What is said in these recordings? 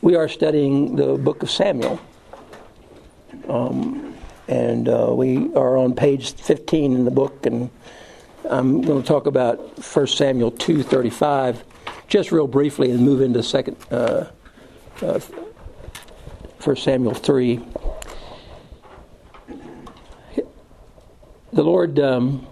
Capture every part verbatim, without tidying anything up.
we are studying the book of Samuel. Um, and uh, we are on page fifteen in the book, and I'm going to talk about First Samuel two thirty-five just real briefly and move into second uh, uh, First Samuel three. The Lord um,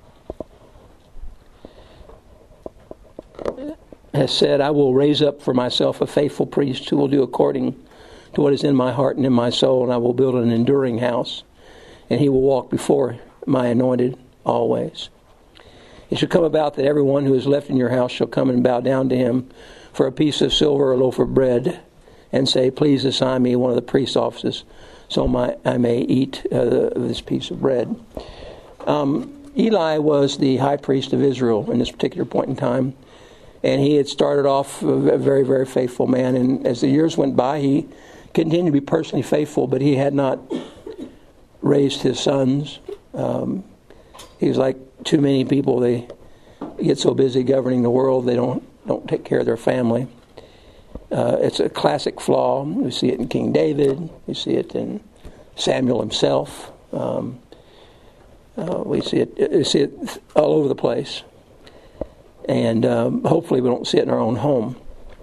has said, I will raise up for myself a faithful priest who will do according to what is in my heart and in my soul, and I will build an enduring house, and he will walk before my anointed always. It shall come about that everyone who is left in your house shall come and bow down to him for a piece of silver or a loaf of bread, and say, please assign me one of the priest's offices, so my, I may eat uh, this piece of bread. Um, Eli was the high priest of Israel in this particular point in time, and he had started off a very, very faithful man, and as the years went by, he continued to be personally faithful, but he had not raised his sons. Um, he was like too many people. They get so busy governing the world, they don't don't take care of their family. Uh, it's a classic flaw. We see it in King David. We see it in Samuel himself. Um, uh, we see it. We see it all over the place, and um, hopefully we don't see it in our own home.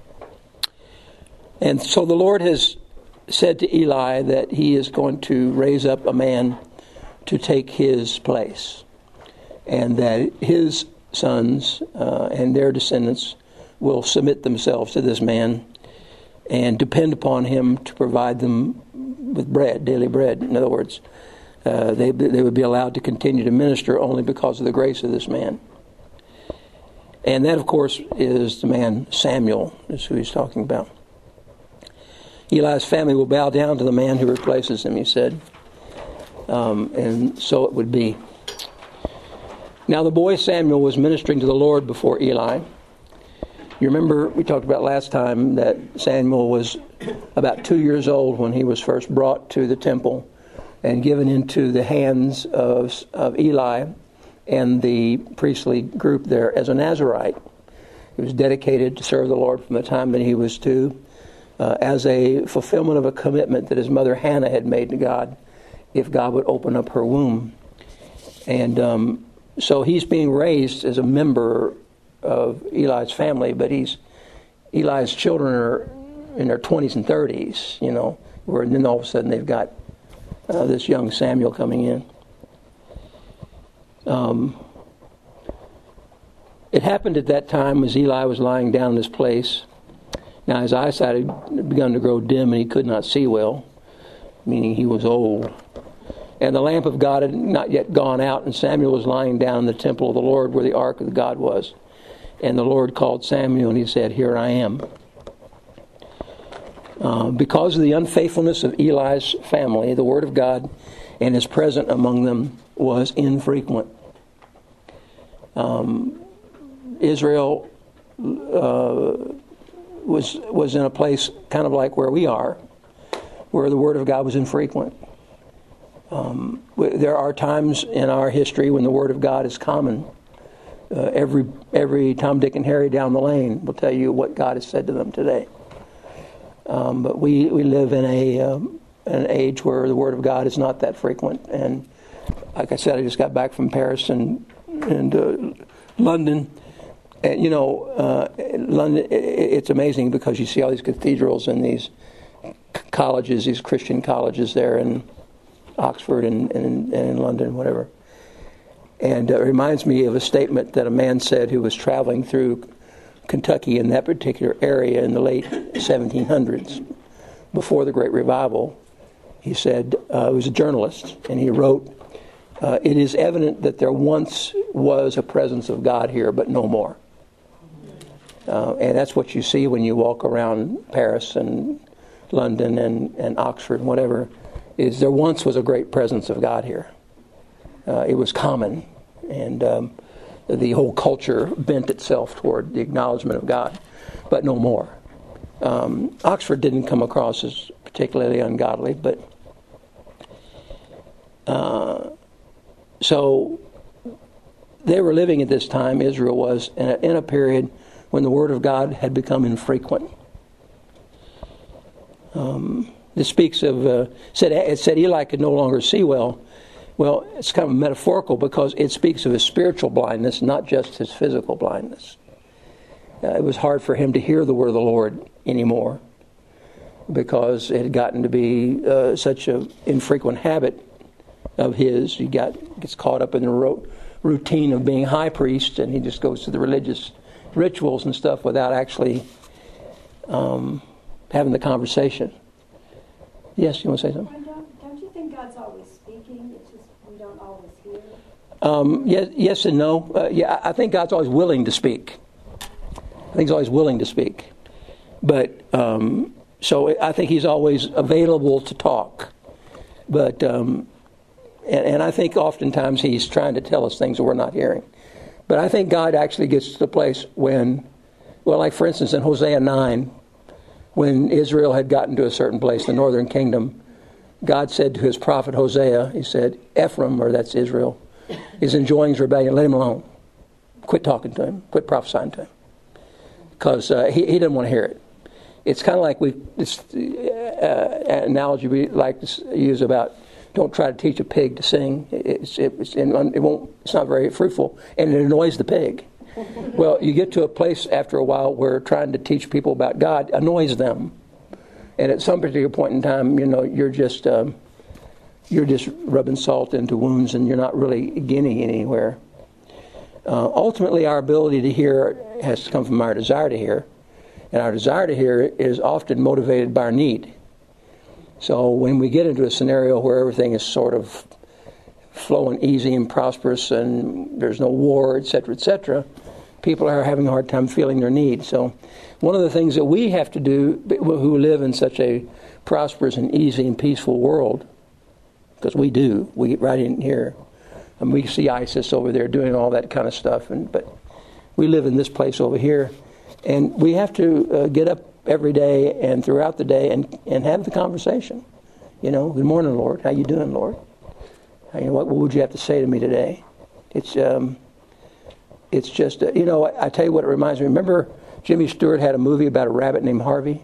And so the Lord has said to Eli that he is going to raise up a man to take his place, and that his sons uh, and their descendants will submit themselves to this man and depend upon him to provide them with bread, daily bread. In other words, uh, they they would be allowed to continue to minister only because of the grace of this man. And that, of course, is the man Samuel, is who he's talking about. Eli's family will bow down to the man who replaces him, he said. Um, and so it would be. Now the boy Samuel was ministering to the Lord before Eli. You remember we talked about last time that Samuel was about two years old when he was first brought to the temple and given into the hands of, of Eli and the priestly group there as a Nazirite. He was dedicated to serve the Lord from the time that he was two, uh, as a fulfillment of a commitment that his mother Hannah had made to God if God would open up her womb. And um, so he's being raised as a member of Eli's family, but he's Eli's children are in their twenties and thirties, you know, where and then all of a sudden they've got uh, this young Samuel coming in. Um, it happened at that time as Eli was lying down in this place. Now his eyesight had begun to grow dim and he could not see well, meaning he was old. And the lamp of God had not yet gone out, and Samuel was lying down in the temple of the Lord where the ark of God was. And the Lord called Samuel, and he said, here I am. Uh, because of the unfaithfulness of Eli's family, the word of God and his presence among them was infrequent. Um, Israel uh, was was in a place kind of like where we are, where the word of God was infrequent. Um, there are times in our history when the word of God is common. Uh, every every Tom, Dick, and Harry down the lane will tell you what God has said to them today. Um, but we, we live in a um, an age where the word of God is not that frequent. And like I said, I just got back from Paris and and uh, London. And you know, uh, London. It, it's amazing because you see all these cathedrals and these colleges, these Christian colleges there in Oxford and, and, and in London, whatever. And uh, it reminds me of a statement that a man said who was traveling through Kentucky in that particular area in the late seventeen hundreds, before the Great Revival. He said, uh, he was a journalist, and he wrote, uh, it is evident that there once was a presence of God here, but no more. Uh, and that's what you see when you walk around Paris and London and, and Oxford and whatever, is there once was a great presence of God here. Uh, it was common, and um, the whole culture bent itself toward the acknowledgement of God, but no more. Um, Oxford didn't come across as particularly ungodly, but uh, so they were living at this time, Israel was, in a, in a period when the Word of God had become infrequent. Um, this speaks of, uh, said, it said Eli could no longer see well. Well, it's kind of metaphorical because it speaks of his spiritual blindness, not just his physical blindness. Uh, it was hard for him to hear the word of the Lord anymore because it had gotten to be uh, such an infrequent habit of his. He got gets caught up in the ro- routine of being high priest, and he just goes through the religious rituals and stuff without actually um, having the conversation. Yes, you want to say something? Don't, don't you think God's always speaking? It's just we don't always hear. Um, yes, yes and no. Uh, yeah, I think God's always willing to speak. I think He's always willing to speak, but um, so I think He's always available to talk. But um, and, and I think oftentimes He's trying to tell us things that we're not hearing. But I think God actually gets to the place when, well, like for instance in Hosea nine, when Israel had gotten to a certain place, the northern kingdom, God said to His prophet Hosea, He said, Ephraim, or that's Israel, is enjoying his rebellion. Let him alone. Quit talking to him. Quit prophesying to him. Because uh, he, he didn't want to hear it. It's kind of like we this uh, analogy we like to use about don't try to teach a pig to sing. It's, it's, it won't. It's not very fruitful, and it annoys the pig. Well, you get to a place after a while where trying to teach people about God annoys them, and at some particular point in time, you know, you're just um, you're just rubbing salt into wounds, and you're not really getting anywhere. Uh, ultimately, our ability to hear has to come from our desire to hear. And our desire to hear is often motivated by our need. So when we get into a scenario where everything is sort of flowing easy and prosperous and there's no war, et cetera, et cetera, people are having a hard time feeling their need. So one of the things that we have to do, who live in such a prosperous and easy and peaceful world, because we do, we get right in here, and we see ISIS over there doing all that kind of stuff, and but we live in this place over here. And we have to uh, get up every day and throughout the day and, and have the conversation. You know, good morning, Lord. How you doing, Lord? You know, what, what would you have to say to me today? It's um, it's just, uh, you know, I, I tell you what it reminds me. Remember Jimmy Stewart had a movie about a rabbit named Harvey?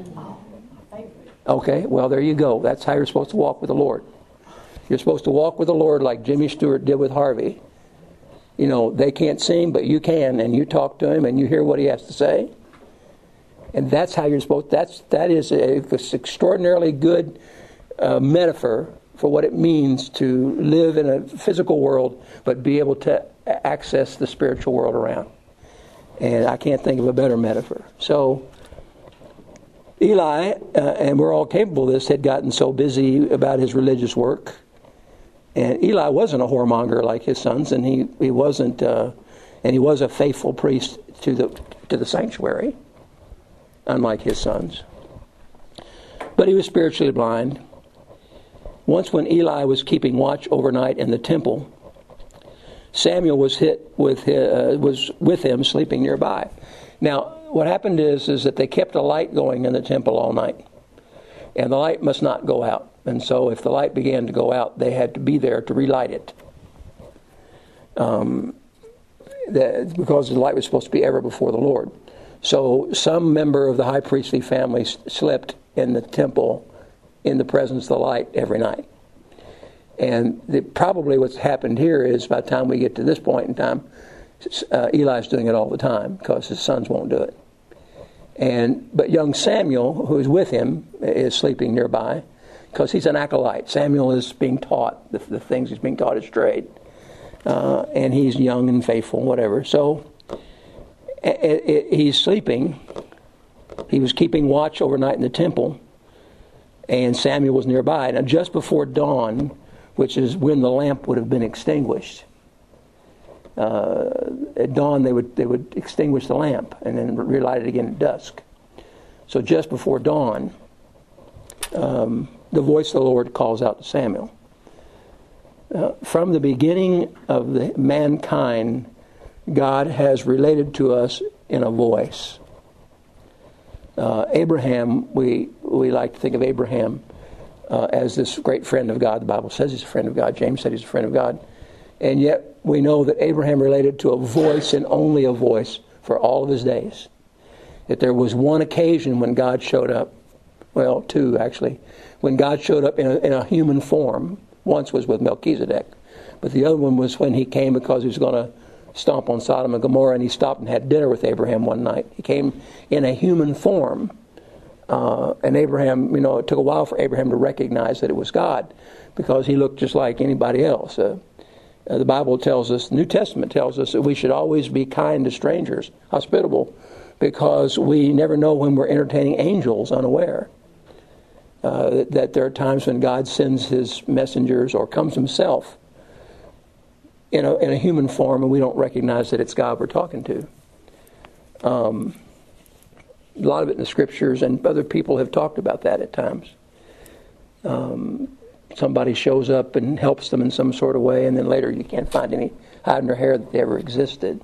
Okay, well, there you go. That's how you're supposed to walk with the Lord. You're supposed to walk with the Lord like Jimmy Stewart did with Harvey. You know, they can't sing, but you can, and you talk to him, and you hear what he has to say. And that's how you're supposed. That's that is a, a extraordinarily good uh, metaphor for what it means to live in a physical world, but be able to access the spiritual world around. And I can't think of a better metaphor. So Eli, uh, and we're all capable of this, had gotten so busy about his religious work. And Eli wasn't a whoremonger like his sons, and he he wasn't, uh, and he was a faithful priest to the to the sanctuary, unlike his sons. But he was spiritually blind. Once, when Eli was keeping watch overnight in the temple, Samuel was hit with his, uh, was with him, sleeping nearby. Now, what happened is is that they kept a light going in the temple all night, and the light must not go out. And so if the light began to go out, they had to be there to relight it. Um, that, because the light was supposed to be ever before the Lord. So some member of the high priestly family slept in the temple in the presence of the light every night. And the, probably what's happened here is by the time we get to this point in time, uh, Eli's doing it all the time because his sons won't do it. And but young Samuel, who is with him, is sleeping nearby, because he's an acolyte. Samuel is being taught the, the things he's being taught is straight, uh, and he's young and faithful, whatever. So it, it, he's sleeping. He was keeping watch overnight in the temple, and Samuel was nearby. Now, just before dawn, which is when the lamp would have been extinguished, uh, at dawn they would they would extinguish the lamp and then relight it again at dusk. So just before dawn, um, the voice of the Lord calls out to Samuel. Uh, from the beginning of the mankind, God has related to us in a voice. Uh, Abraham, we we like to think of Abraham uh, as this great friend of God. The Bible says he's a friend of God. James said he's a friend of God. And yet we know that Abraham related to a voice and only a voice for all of his days. That there was one occasion when God showed up Well, two, actually. When God showed up in a, in a human form, once was with Melchizedek, but the other one was when he came because he was going to stomp on Sodom and Gomorrah, and he stopped and had dinner with Abraham one night. He came in a human form, uh, and Abraham, you know, it took a while for Abraham to recognize that it was God, because he looked just like anybody else. Uh, uh, the Bible tells us, the New Testament tells us, that we should always be kind to strangers, hospitable, because we never know when we're entertaining angels unaware. Uh, that, that there are times when God sends his messengers or comes himself in a, in a human form, and we don't recognize that it's God we're talking to. Um, a lot of it in the scriptures, and other people have talked about that at times. Um, somebody shows up and helps them in some sort of way, and then later you can't find any hide in their hair that they ever existed.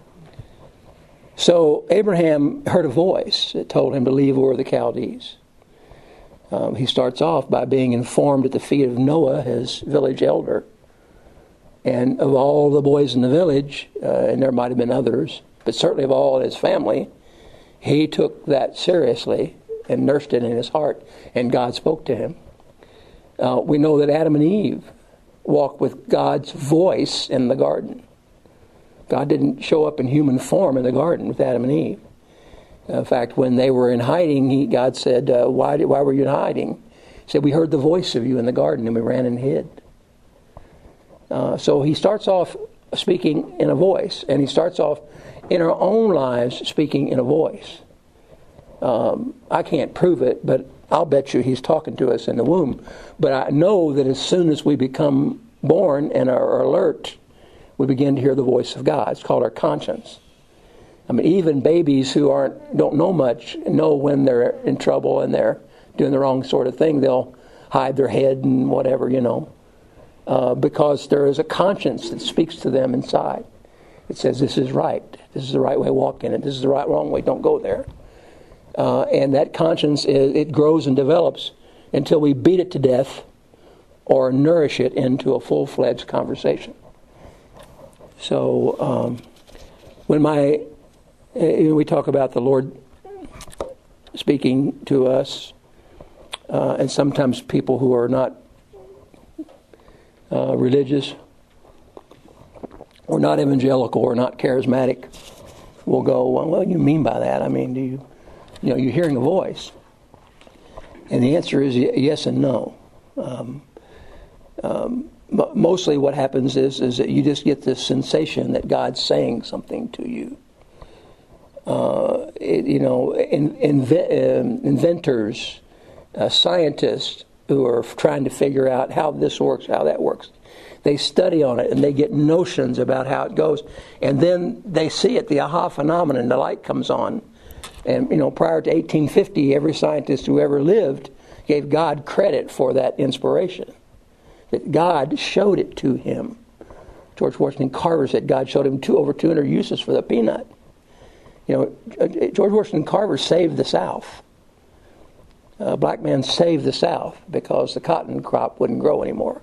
So Abraham heard a voice that told him to leave Ur of the Chaldees. Um, he starts off by being informed at the feet of Noah, his village elder. And of all the boys in the village, uh, and there might have been others, but certainly of all his family, he took that seriously and nursed it in his heart, and God spoke to him. Uh, we know that Adam and Eve walked with God's voice in the garden. God didn't show up in human form in the garden with Adam and Eve. In fact, when they were in hiding, he, God said, uh, why, did, why were you in hiding? He said, we heard the voice of you in the garden, and we ran and hid. Uh, so he starts off speaking in a voice, and he starts off in our own lives speaking in a voice. Um, I can't prove it, but I'll bet you he's talking to us in the womb. But I know that as soon as we become born and are alert, we begin to hear the voice of God. It's called our conscience. I mean, even babies who aren't don't know much know when they're in trouble and they're doing the wrong sort of thing. They'll hide their head and whatever, you know, uh, because there is a conscience that speaks to them inside. It says, this is right. This is the right way, walk in it. This is the right wrong way, don't go there. Uh, and that conscience, is, it grows and develops until we beat it to death or nourish it into a full-fledged conversation. So um, when my... we talk about the Lord speaking to us, uh, and sometimes people who are not uh, religious or not evangelical or not charismatic will go, well, what do you mean by that? I mean, do you, you know, you're hearing a voice. And the answer is yes and no. Um, um, but mostly what happens is, is that you just get this sensation that God's saying something to you. Uh, it, you know, in, inve- um, inventors, uh, scientists who are trying to figure out how this works, how that works, they study on it and they get notions about how it goes, and then they see it, the aha phenomenon, the light comes on. And, you know, prior to eighteen fifty, every scientist who ever lived gave God credit for that inspiration, that God showed it to him. George Washington Carver said God showed him two, over two hundred uses for the peanut. You know, George Washington Carver saved the South. Uh, black men saved the South because the cotton crop wouldn't grow anymore.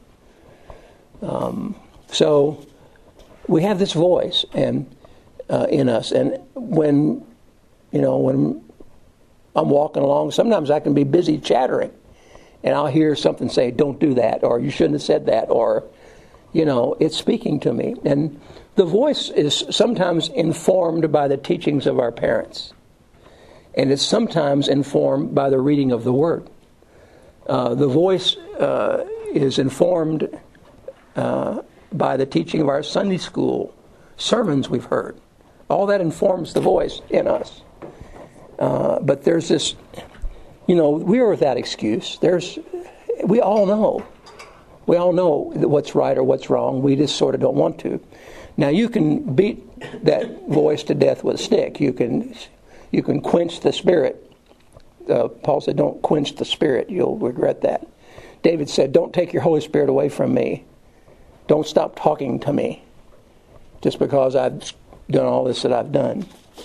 Um, so we have this voice and uh, in us, and when you know when I'm walking along, sometimes I can be busy chattering, and I'll hear something say, "Don't do that," or "You shouldn't have said that," or you know, it's speaking to me. And the voice is sometimes informed by the teachings of our parents. And it's sometimes informed by the reading of the Word. Uh, the voice uh, is informed uh, by the teaching of our Sunday school sermons we've heard. All that informs the voice in us. Uh, but there's this, you know, we are without excuse. There's, we all know. We all know what's right or what's wrong. We just sort of don't want to. Now, you can beat that voice to death with a stick. You can you can quench the spirit. Uh, Paul said, don't quench the spirit. You'll regret that. David said, don't take your Holy Spirit away from me. Don't stop talking to me just because I've done all this that I've done.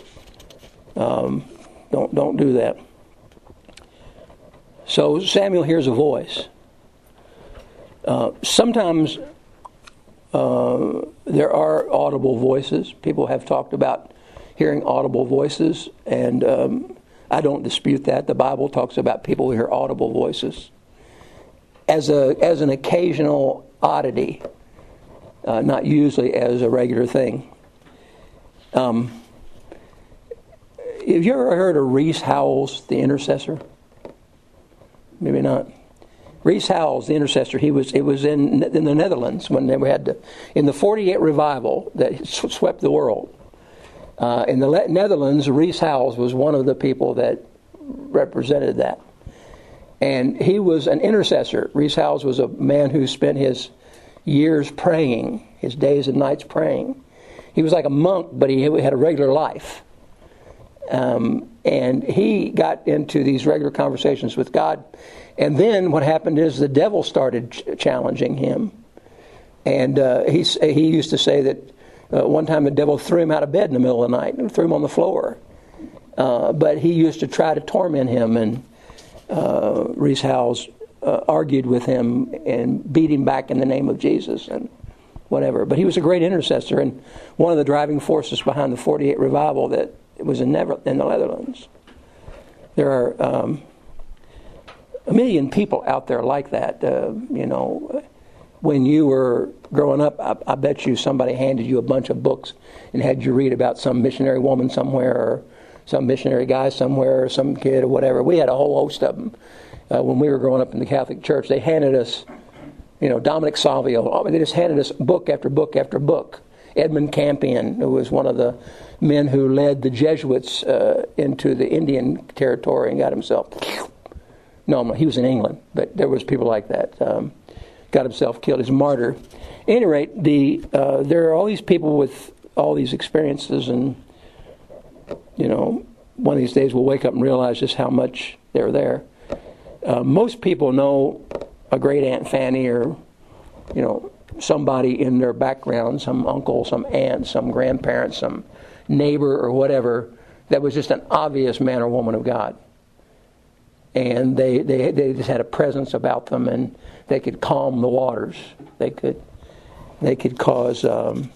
Um, don't, don't do that. So Samuel hears a voice. Uh, sometimes uh, there are audible voices. People have talked about hearing audible voices, and um, I don't dispute that. The Bible talks about people who hear audible voices. As a as an occasional oddity, uh, not usually as a regular thing. Um, have you ever heard of Rees Howells, the intercessor? Maybe not. Rees Howells, the intercessor, he was it was in in the Netherlands when they had the, in the forty-eight revival that swept the world. Uh, in the Netherlands, Rees Howells was one of the people that represented that. And he was an intercessor. Rees Howells was a man who spent his years praying, his days and nights praying. He was like a monk, but he had a regular life. Um, and he got into these regular conversations with God. And then what happened is the devil started ch- challenging him. And uh, he, he used to say that uh, one time the devil threw him out of bed in the middle of the night and threw him on the floor. Uh, but he used to try to torment him, and uh, Rees Howells uh, argued with him and beat him back in the name of Jesus and whatever. But he was a great intercessor and one of the driving forces behind the forty-eight revival that was in, Never- in the Netherlands. There are um, a million people out there like that. Uh, you know, when you were growing up, I, I bet you somebody handed you a bunch of books and had you read about some missionary woman somewhere, or some missionary guy somewhere, or some kid or whatever. We had a whole host of them uh, when we were growing up in the Catholic Church. They handed us, you know, Dominic Savio. They just handed us book after book after book. Edmund Campion, who was one of the men who led the Jesuits uh, into the Indian territory and got himself... No, he was in England, but there was people like that. Um, got himself killed as a martyr. At any rate, the, uh, there are all these people with all these experiences, and you know, one of these days we'll wake up and realize just how much they're there. Uh, most people know a great Aunt Fanny, or, you know, somebody in their background, some uncle, some aunt, some grandparent, some neighbor or whatever, that was just an obvious man or woman of God. And they, they, they just had a presence about them, and they could calm the waters. They could they could cause um,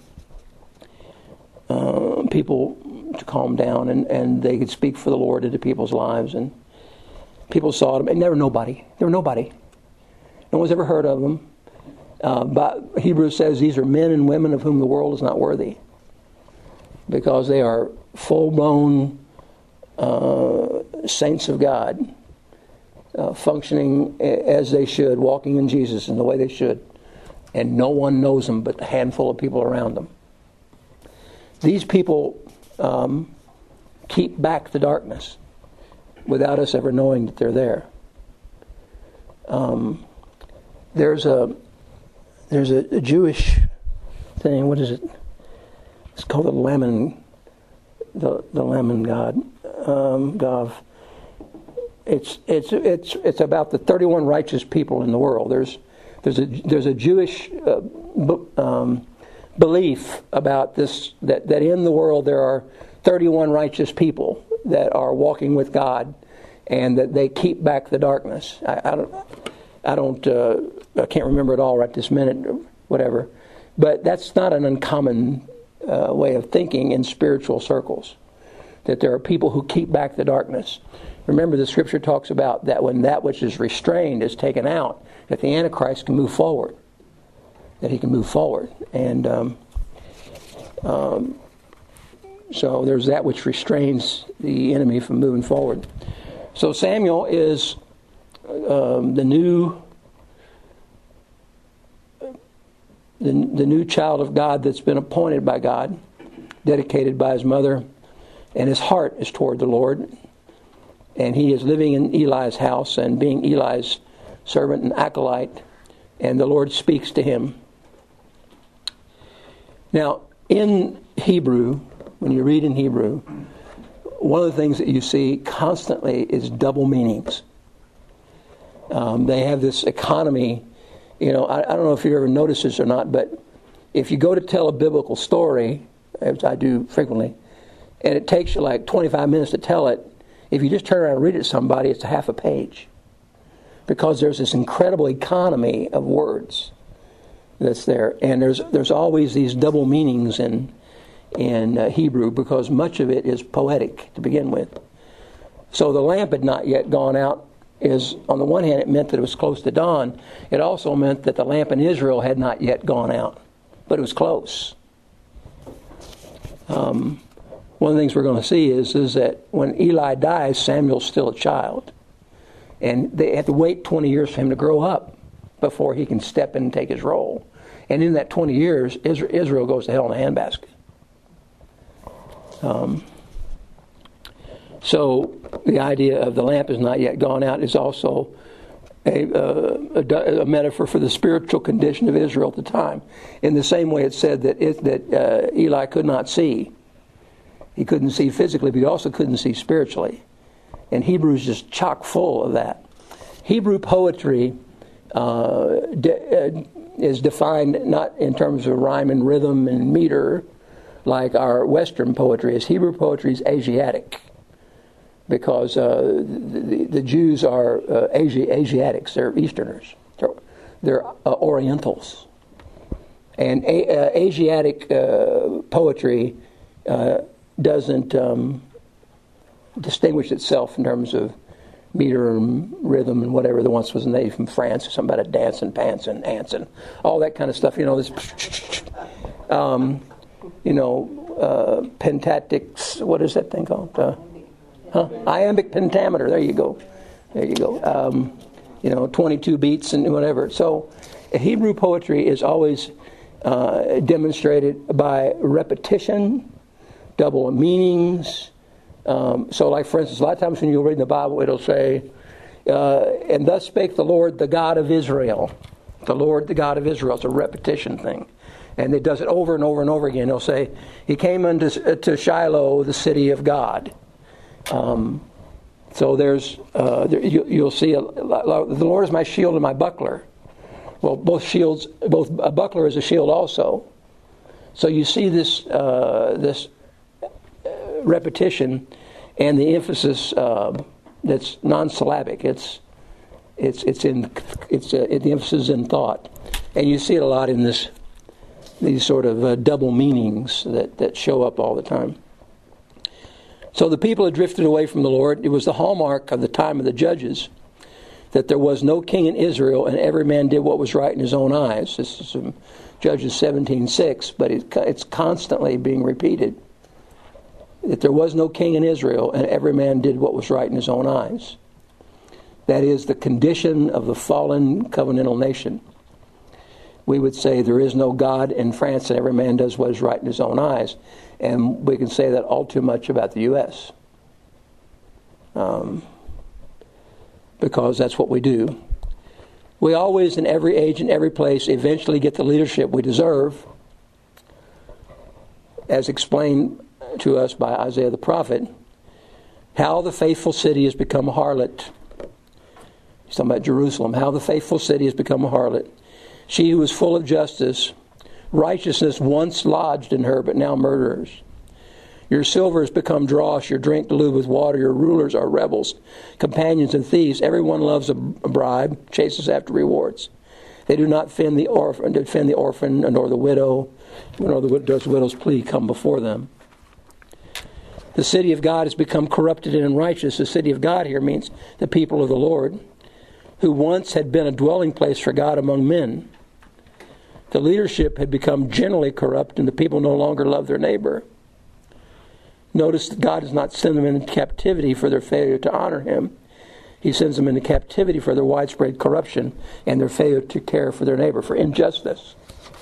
uh, people to calm down, and, and they could speak for the Lord into people's lives. And people saw them, and they were nobody. They were nobody. No one's ever heard of them. Uh, but Hebrews says these are men and women of whom the world is not worthy, because they are full-blown uh, saints of God, uh, functioning as they should, walking in Jesus in the way they should, and no one knows them but a handful of people around them. These people um, keep back the darkness without us ever knowing that they're there. Um, there's a there's a, a Jewish thing. What is it? It's called the Lemon, the the Lemon God, um, Gov. It's it's it's it's about the thirty-one righteous people in the world. There's there's a there's a Jewish uh, um, belief about this, that that in the world there are thirty-one righteous people that are walking with God, and that they keep back the darkness. I, I don't I don't uh, I can't remember it all right this minute, or whatever, but that's not an uncommon uh, way of thinking in spiritual circles. That there are people who keep back the darkness. Remember, the Scripture talks about that when that which is restrained is taken out, that the Antichrist can move forward. That he can move forward. And um, um, so there's that which restrains the enemy from moving forward. So Samuel is um, the new the, the new child of God that's been appointed by God, dedicated by his mother, and his heart is toward the Lord. And he is living in Eli's house and being Eli's servant and acolyte, and the Lord speaks to him. Now, in Hebrew, when you read in Hebrew, one of the things that you see constantly is double meanings. Um, they have this economy, you know, I, I don't know if you ever noticed this or not, but if you go to tell a biblical story, as I do frequently, and it takes you like twenty-five minutes to tell it, if you just turn around and read it to somebody, it's a half a page. Because there's this incredible economy of words that's there. And there's there's always these double meanings in in uh, Hebrew, because much of it is poetic to begin with. So the lamp had not yet gone out. Is on the one hand, it meant that it was close to dawn. It also meant that the lamp in Israel had not yet gone out, but it was close. Um, one of the things we're going to see is, is that when Eli dies, Samuel's still a child. And they have to wait twenty years for him to grow up before he can step in and take his role. And in that twenty years, Israel goes to hell in a handbasket. Um, so the idea of the lamp is not yet gone out is also a, uh, a, a metaphor for the spiritual condition of Israel at the time. In the same way it said that, it, that uh, Eli could not see. He couldn't see physically, but he also couldn't see spiritually. And Hebrews is just chock full of that. Hebrew poetry uh, de- uh, is defined not in terms of rhyme and rhythm and meter like our Western poetry is. Hebrew poetry is Asiatic because uh, the, the Jews are uh, Asi- Asiatics. They're Easterners. They're, they're uh, Orientals. And a- uh, Asiatic uh, poetry uh, doesn't um, distinguish itself in terms of meter and rhythm and whatever. There once was a lady from France, something about a dancing pants and ants and all that kind of stuff. You know, this, um, you know, uh, pentatics. What is that thing called? Uh, huh? Iambic pentameter. There you go. There you go. Um, you know, twenty-two beats and whatever. So, Hebrew poetry is always uh, demonstrated by repetition, double meanings. Um, so, like, for instance, a lot of times when you read in the Bible, it'll say, uh, and thus spake the Lord, the God of Israel. The Lord, the God of Israel. It's a repetition thing. And it does it over and over and over again. It'll say, he came unto to Shiloh, the city of God. Um, so there's, uh, there, you, you'll see, a, the Lord is my shield and my buckler. Well, both shields, both a buckler is a shield also. So you see this, uh, this repetition and the emphasis uh, that's non-syllabic. It's it's it's in it's uh, the emphasis is in thought, and you see it a lot in this these sort of uh, double meanings that that show up all the time. So the people had drifted away from the Lord. It was the hallmark of the time of the judges that there was no king in Israel, and every man did what was right in his own eyes. This is from Judges seventeen six, but it, it's constantly being repeated. That there was no king in Israel, and every man did what was right in his own eyes. That is the condition of the fallen covenantal nation. We would say there is no God in France, and every man does what is right in his own eyes. And we can say that all too much about the U S Um, because that's what we do. We always, in every age and every place, eventually get the leadership we deserve, as explained to us by Isaiah the prophet, how the faithful city has become a harlot. He's talking about Jerusalem. How the faithful city has become a harlot. She who was full of justice, righteousness once lodged in her, but now murderers. Your silver has become dross, your drink diluted with water, your rulers are rebels, companions and thieves. Everyone loves a bribe, chases after rewards. They do not defend the orphan, defend the orphan nor the widow, nor the widow's plea come before them. The city of God has become corrupted and unrighteous. The city of God here means the people of the Lord, who once had been a dwelling place for God among men. The leadership had become generally corrupt, and the people no longer love their neighbor. Notice that God does not send them into captivity for their failure to honor Him. He sends them into captivity for their widespread corruption and their failure to care for their neighbor, for injustice.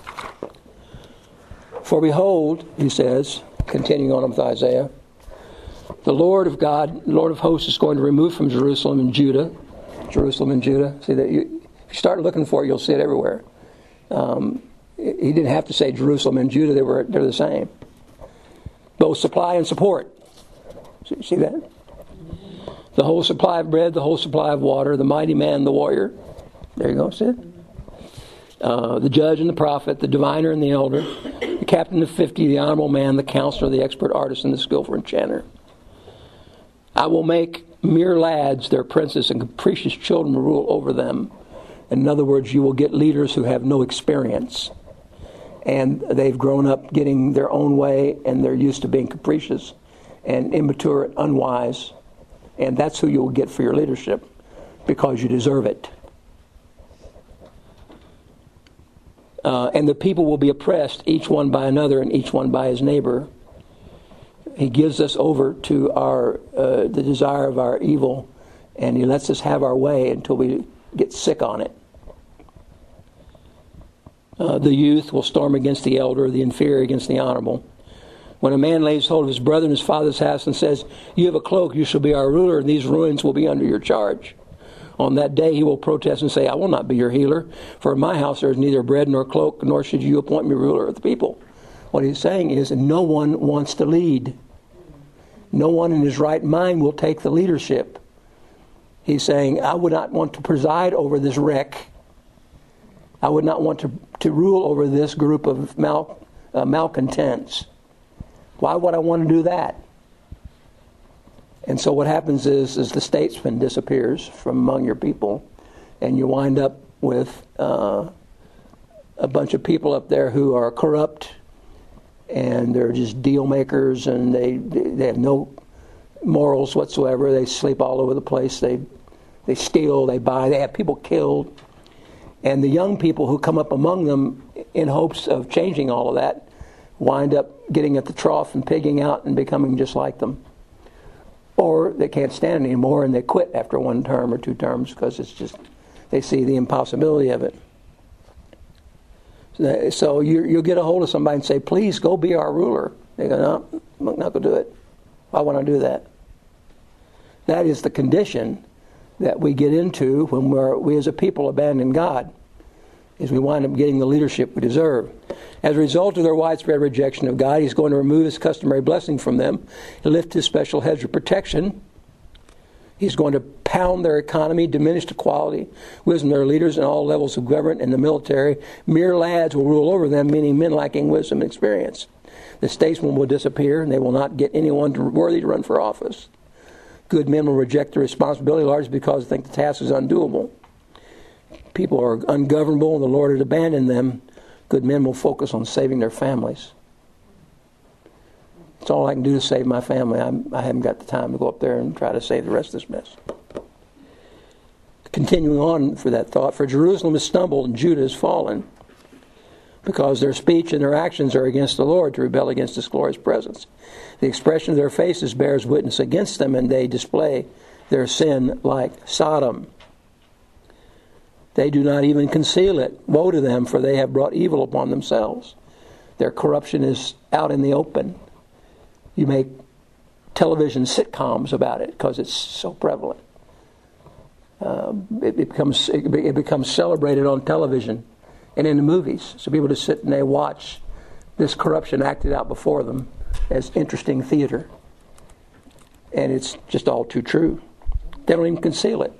For behold, he says, continuing on with Isaiah, the Lord of God, Lord of hosts, is going to remove from Jerusalem and Judah. Jerusalem and Judah. See that you, if you start looking for it, you'll see it everywhere. Um, he didn't have to say Jerusalem and Judah; they were they're the same. Both supply and support. See, see that? The whole supply of bread, the whole supply of water, the mighty man, the warrior. There you go. See it? Uh, the judge and the prophet, the diviner and the elder, the captain of fifty, the honorable man, the counselor, the expert artist, and the skillful enchanter. I will make mere lads their princes, and capricious children will rule over them. In other words, you will get leaders who have no experience. And they've grown up getting their own way, and they're used to being capricious and immature and unwise. And that's who you'll get for your leadership, because you deserve it. Uh, and the people will be oppressed, each one by another and each one by his neighbor. He gives us over to our uh, the desire of our evil, and he lets us have our way until we get sick on it. Uh, the youth will storm against the elder, the inferior against the honorable. When a man lays hold of his brother in his father's house and says, "You have a cloak, you shall be our ruler, and these ruins will be under your charge," on that day he will protest and say, "I will not be your healer, for in my house there is neither bread nor cloak, nor should you appoint me ruler of the people." What he's saying is that no one wants to lead. No one in his right mind will take the leadership. He's saying, I would not want to preside over this wreck. I would not want to, to rule over this group of mal, uh, malcontents. Why would I want to do that? And so what happens is, is the statesman disappears from among your people, and you wind up with uh, a bunch of people up there who are corrupt, and they're just deal makers, and they they have no morals whatsoever. They sleep all over the place. They they steal, they buy, they have people killed. And the young people who come up among them in hopes of changing all of that wind up getting at the trough and pigging out and becoming just like them. Or they can't stand it anymore and they quit after one term or two terms because it's just, they see the impossibility of it. So you, you'll get a hold of somebody and say, "Please go be our ruler." They go, "No, I'm not going to do it. Why would I do that?" That is the condition that we get into when we're, we as a people abandon God, is we wind up getting the leadership we deserve. As a result of their widespread rejection of God, he's going to remove his customary blessing from them, lift his special hedge of protection. He's going to pound their economy, diminish the quality, wisdom of their leaders in all levels of government and the military. Mere lads will rule over them, meaning men lacking wisdom and experience. The statesmen will disappear, and they will not get anyone to, worthy to run for office. Good men will reject the responsibility largely because they think the task is undoable. People are ungovernable, and the Lord has abandoned them. Good men will focus on saving their families. It's all I can do to save my family. I'm, I haven't got the time to go up there and try to save the rest of this mess. Continuing on for that thought, for Jerusalem has stumbled and Judah has fallen, because their speech and their actions are against the Lord to rebel against his glorious presence. The expression of their faces bears witness against them, and they display their sin like Sodom. They do not even conceal it. Woe to them, for they have brought evil upon themselves. Their corruption is out in the open. You make television sitcoms about it because it's so prevalent. Uh, it becomes it becomes celebrated on television and in the movies. So people just sit and they watch this corruption acted out before them as interesting theater. And it's just all too true. They don't even conceal it.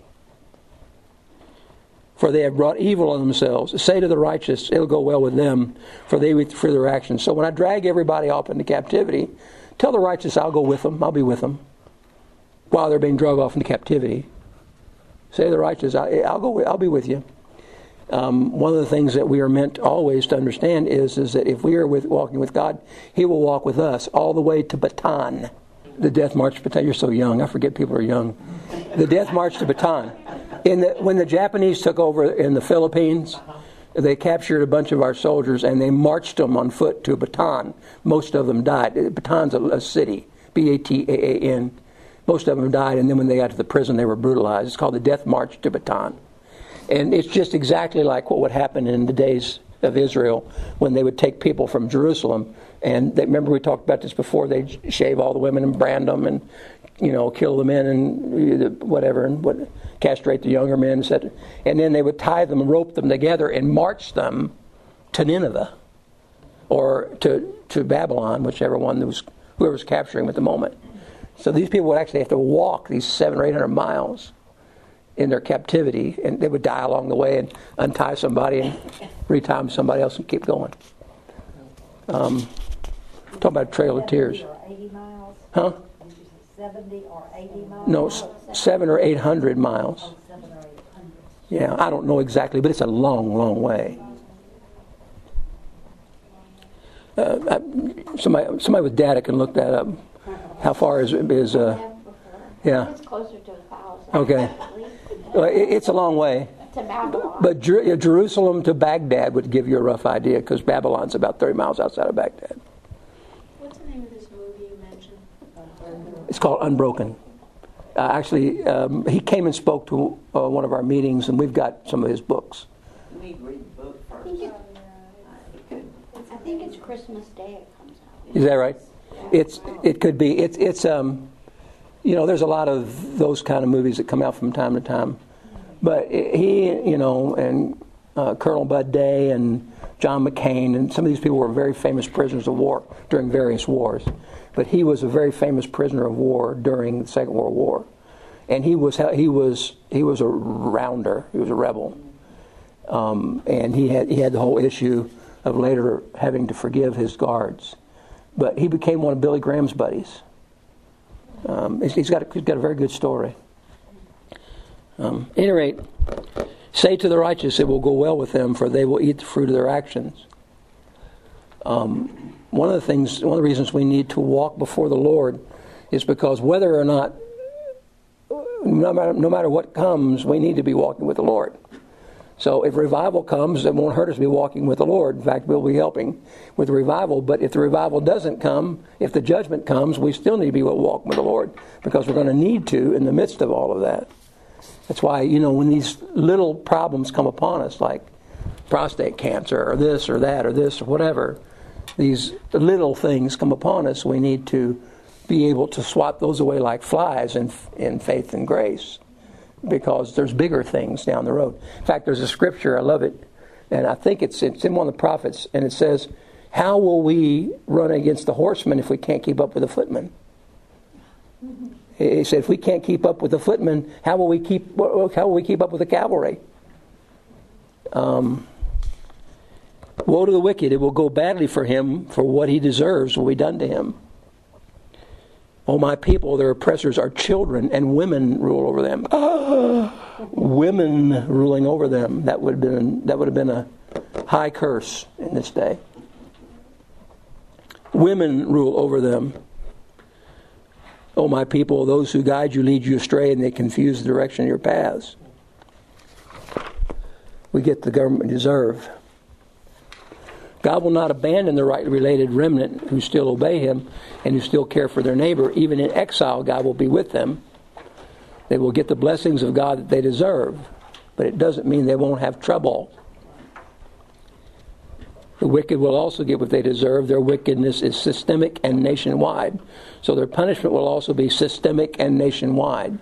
For they have brought evil on themselves. Say to the righteous, it'll go well with them, for they with for their actions. So when I drag everybody off into captivity, tell the righteous I'll go with them, I'll be with them, while they're being dragged off into captivity. Say to the righteous, I'll go, I'll be with you. Um, one of the things that we are meant always to understand is, is that if we are with, walking with God, he will walk with us all the way to Bataan. The Death March to Bataan. You're so young. I forget people are young. The Death March to Bataan. In the, when the Japanese took over in the Philippines, they captured a bunch of our soldiers and they marched them on foot to Bataan. Most of them died. Bataan's a, a city, B A T A A N. Most of them died, and then when they got to the prison, they were brutalized. It's called the Death March to Bataan. And it's just exactly like what would happen in the days of Israel when they would take people from Jerusalem. And they, remember we talked about this before, they'd shave all the women and brand them and, you know, kill the men and whatever, and what, castrate the younger men. And then they would tie them and rope them together and march them to Nineveh or to, to Babylon, whichever one was, whoever was capturing them at the moment. So these people would actually have to walk these seven or eight hundred miles in their captivity, and they would die along the way and untie somebody and retie them to somebody else and keep going. Um, talk about a Trail of Tears. eighty miles? Huh? seventy or eighty miles? No, seven or eight hundred miles. Oh, seven or eight hundred. Yeah, I don't know exactly, but it's a long, long way. Uh, I, somebody, somebody with data can look that up. How far is is uh, Yeah. It's closer to a thousand. Okay. At least. Well, it, it's a long way. To Babylon. But Jer- Jerusalem to Baghdad would give you a rough idea, because Babylon's about thirty miles outside of Baghdad. What's the name of this movie you mentioned? It's called Unbroken. Uh, actually, um, he came and spoke to uh, one of our meetings, and we've got some of his books. You need to read the book I first. think, it, I think it's Christmas Day it comes out. Is that right? It's it could be. It's it's um, you know, there's a lot of those kind of movies that come out from time to time. But he, you know, and uh, Colonel Bud Day and John McCain and some of these people were very famous prisoners of war during various wars. But he was a very famous prisoner of war during the Second World War, and he was he was he was a rounder. He was a rebel, um, and he had he had the whole issue of later having to forgive his guards. But he became one of Billy Graham's buddies. Um, he's, he's got a, he's got a very good story. Um, at any rate, say to the righteous, it will go well with them, for they will eat the fruit of their actions. Um, one of the things, one of the reasons we need to walk before the Lord is because whether or not, no matter, no matter what comes, we need to be walking with the Lord. So if revival comes, it won't hurt us to be walking with the Lord. In fact, we'll be helping with the revival. But if the revival doesn't come, if the judgment comes, we still need to be walking with the Lord, because we're going to need to in the midst of all of that. That's why, you know, when these little problems come upon us, like prostate cancer or this or that or this or whatever, these little things come upon us, we need to be able to swat those away like flies in, in faith and grace, because there's bigger things down the road. In fact, there's a scripture, I love it, and I think it's, it's in one of the prophets, and it says, how will we run against the horsemen if we can't keep up with the footmen? He said, if we can't keep up with the footmen, how will we keep how will we keep up with the cavalry? Um, woe to the wicked, it will go badly for him, for what he deserves will be done to him. O my people, their oppressors are children, and women rule over them. Ah, women ruling over them. That would have been that would have been a high curse in this day. Women rule over them. O my people, those who guide you lead you astray, and they confuse the direction of your paths. We get the government we deserve. God will not abandon the right related remnant who still obey him and who still care for their neighbor. Even in exile, God will be with them. They will get the blessings of God that they deserve, but it doesn't mean they won't have trouble. The wicked will also get what they deserve. Their wickedness is systemic and nationwide. So their punishment will also be systemic and nationwide.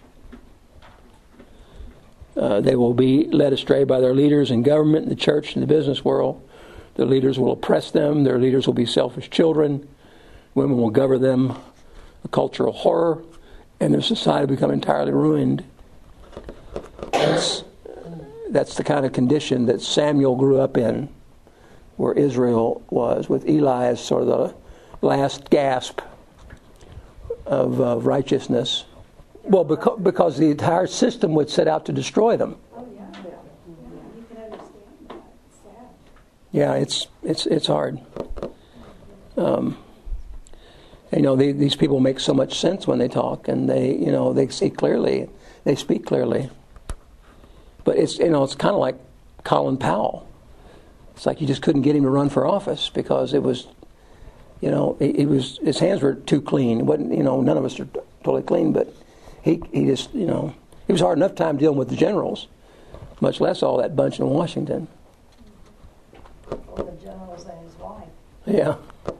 Uh, they will be led astray by their leaders in government, in the church, in the business world. Their leaders will oppress them. Their leaders will be selfish children. Women will govern them, a cultural horror, and their society will become entirely ruined. That's, that's the kind of condition that Samuel grew up in, where Israel was, with Eli as sort of the last gasp of uh, righteousness. Well, because, because the entire system would set out to destroy them. Oh, yeah. You can understand that. It's sad. Yeah, it's it's it's hard. Um, you know, they, these people make so much sense when they talk, and they, you know, they see clearly, they speak clearly. But it's, you know, it's kind of like Colin Powell. It's like you just couldn't get him to run for office because it was, you know, it, it was his hands were too clean. It wasn't, you know, none of us are totally clean, but he he just, you know, it was hard enough time dealing with the generals, much less all that bunch in Washington. Or the generals and his wife. Yeah.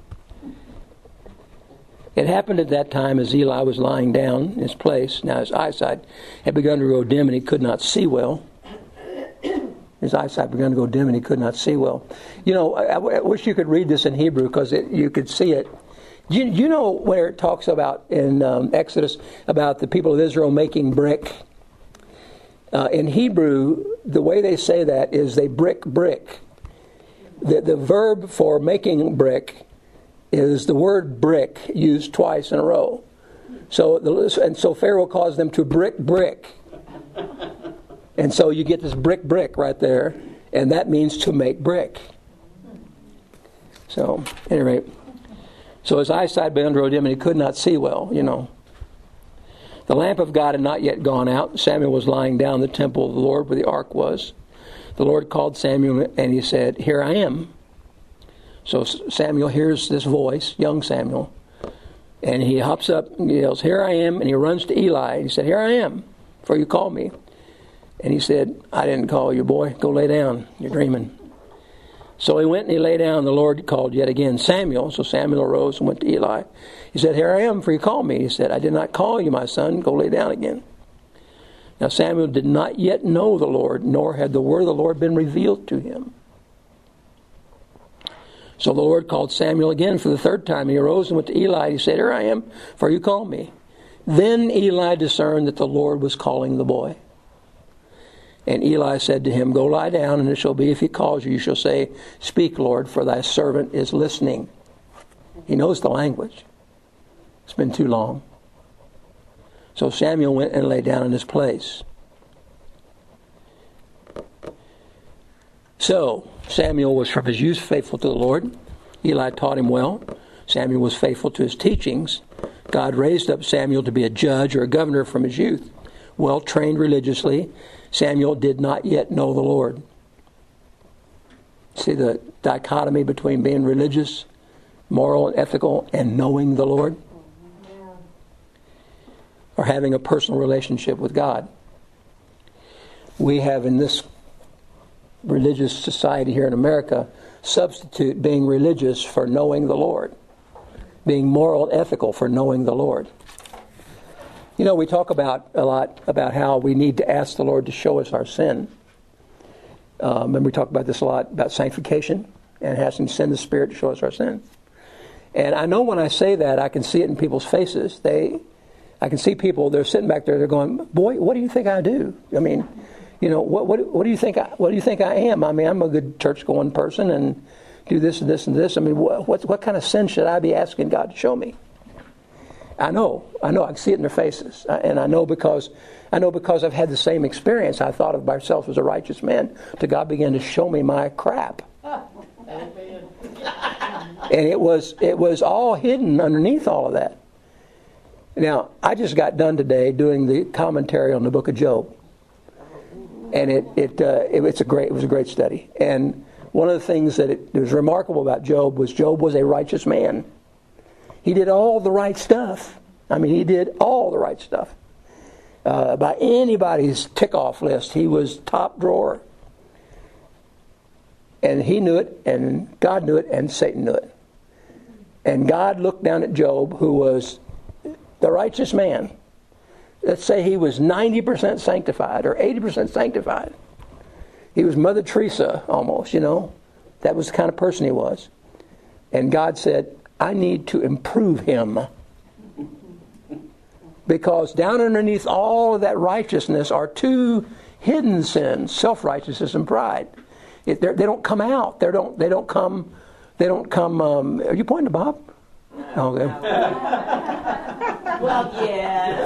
It happened at that time as Eli was lying down in his place. Now his eyesight had begun to grow dim and he could not see well. His eyesight began to go dim and he could not see well. You know, I, I wish you could read this in Hebrew because you could see it. Do you, you know where it talks about in um, Exodus about the people of Israel making brick? Uh, in Hebrew, the way they say that is they brick brick. The, the verb for making brick is the word brick used twice in a row. So the, and so Pharaoh caused them to brick brick. And so you get this brick brick right there, and that means to make brick. So, at any rate, so his eyesight began to grow dim and he could not see well, you know. The lamp of God had not yet gone out. Samuel was lying down in the temple of the Lord where the ark was. The Lord called Samuel, and he said, "Here I am." So Samuel hears this voice, young Samuel, and he hops up and yells, "Here I am," and he runs to Eli. He said, "Here I am, for you called me." And he said, "I didn't call you, boy. Go lay down. You're dreaming." So he went and he lay down. The Lord called yet again, "Samuel." So Samuel arose and went to Eli. He said, "Here I am, for you called me." He said, "I did not call you, my son. Go lay down again." Now Samuel did not yet know the Lord, nor had the word of the Lord been revealed to him. So the Lord called Samuel again for the third time. He arose and went to Eli. He said, "Here I am, for you called me." Then Eli discerned that the Lord was calling the boy. And Eli said to him, "Go lie down, and it shall be if he calls you, you shall say, 'Speak, Lord, for thy servant is listening.'" He knows the language. It's been too long. So Samuel went and lay down in his place. So Samuel was from his youth faithful to the Lord. Eli taught him well. Samuel was faithful to his teachings. God raised up Samuel to be a judge or a governor from his youth. Well trained religiously, Samuel did not yet know the Lord. See the dichotomy between being religious, moral and ethical, and knowing the Lord? Yeah. Or having a personal relationship with God. We have in this religious society here in America substitute being religious for knowing the Lord. Being moral and ethical for knowing the Lord. You know, we talk about a lot about how we need to ask the Lord to show us our sin. Um, and we talk about this a lot, about sanctification and asking send the Spirit to show us our sin. And I know when I say that, I can see it in people's faces. They, I can see people, they're sitting back there, they're going, "Boy, what do you think I do? I mean, you know, what what, what do you think I, what do you think I am? I mean, I'm a good church-going person and do this and this and this. I mean, what, what what kind of sin should I be asking God to show me?" I know, I know, I can see it in their faces, and I know because I know because I've had the same experience. I thought of myself as a righteous man, till God began to show me my crap, and it was it was all hidden underneath all of that. Now, I just got done today doing the commentary on the Book of Job, and it it, uh, it it's a great it was a great study. And one of the things that it, it was remarkable about Job was Job was a righteous man. He did all the right stuff. I mean, he did all the right stuff. Uh, by anybody's tick-off list, he was top drawer. And he knew it, and God knew it, and Satan knew it. And God looked down at Job, who was the righteous man. Let's say he was ninety percent sanctified or eighty percent sanctified. He was Mother Teresa almost, you know. That was the kind of person he was. And God said, "I need to improve him." Because down underneath all of that righteousness are two hidden sins, self-righteousness and pride. It, they don't come out. They don't. They don't come. They don't come. Um, are you pointing to Bob? No. Okay. Well, yes.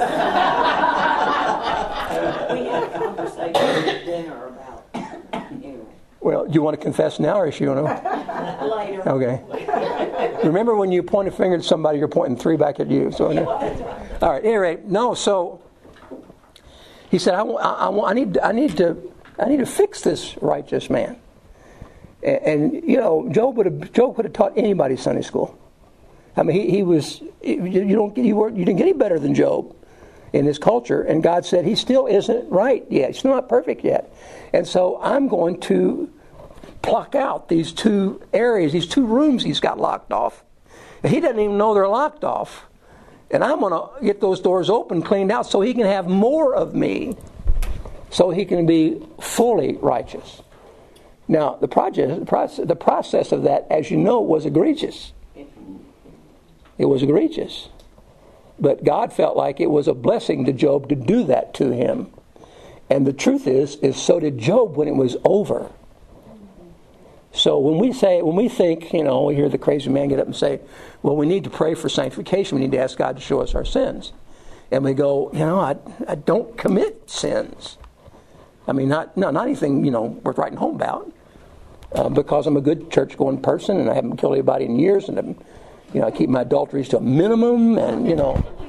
We had a conversation at dinner about. Anyway. Well, do you want to confess now, or should you want to? Later. Okay. Remember when you point a finger at somebody, you're pointing three back at you. So, Yeah, well, that's right. all right. Anyway, no. So he said, I, I, I, I need, I need to, I need to fix this righteous man. And, and you know, Job would have, Job would have taught anybody Sunday school. I mean, he, he was. You don't, you weren't, you didn't get any better than Job in his culture. And God said he still isn't right yet. He's still not perfect yet. And so I'm going to pluck out these two areas, these two rooms he's got locked off. And he doesn't even know they're locked off. And I'm going to get those doors open, cleaned out, so he can have more of me, so he can be fully righteous. Now, the project, the process of that, as you know, was egregious. It was egregious. But God felt like it was a blessing to Job to do that to him. And the truth is, is so did Job when it was over. So when we say, when we think, you know, we hear the crazy man get up and say, well, we need to pray for sanctification. We need to ask God to show us our sins. And we go, you know, I, I don't commit sins. I mean, not no, not anything, you know, worth writing home about. Uh, because I'm a good church-going person and I haven't killed anybody in years, and I'm, you know, I keep my adulteries to a minimum, and you know,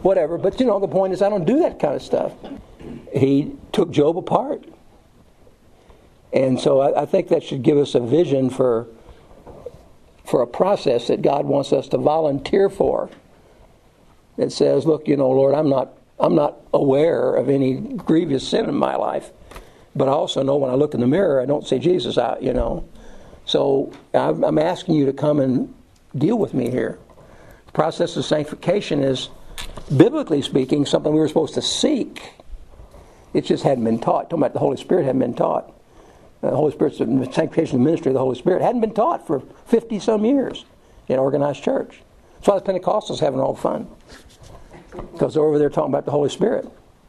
whatever. But, you know, the point is I don't do that kind of stuff. He took Job apart. And so I, I think that should give us a vision for for a process that God wants us to volunteer for. It says, look, you know, Lord, I'm not I'm not aware of any grievous sin in my life. But I also know when I look in the mirror, I don't see Jesus out, you know. So I'm, I'm asking you to come and deal with me here. The process of sanctification is, biblically speaking, something we were supposed to seek. It just hadn't been taught. Talking about the Holy Spirit hadn't been taught. The Holy Spirit's the sanctification ministry of the Holy Spirit hadn't been taught for fifty some years in organized church. That's why the Pentecostals having all the fun, because they're over there talking about the Holy Spirit.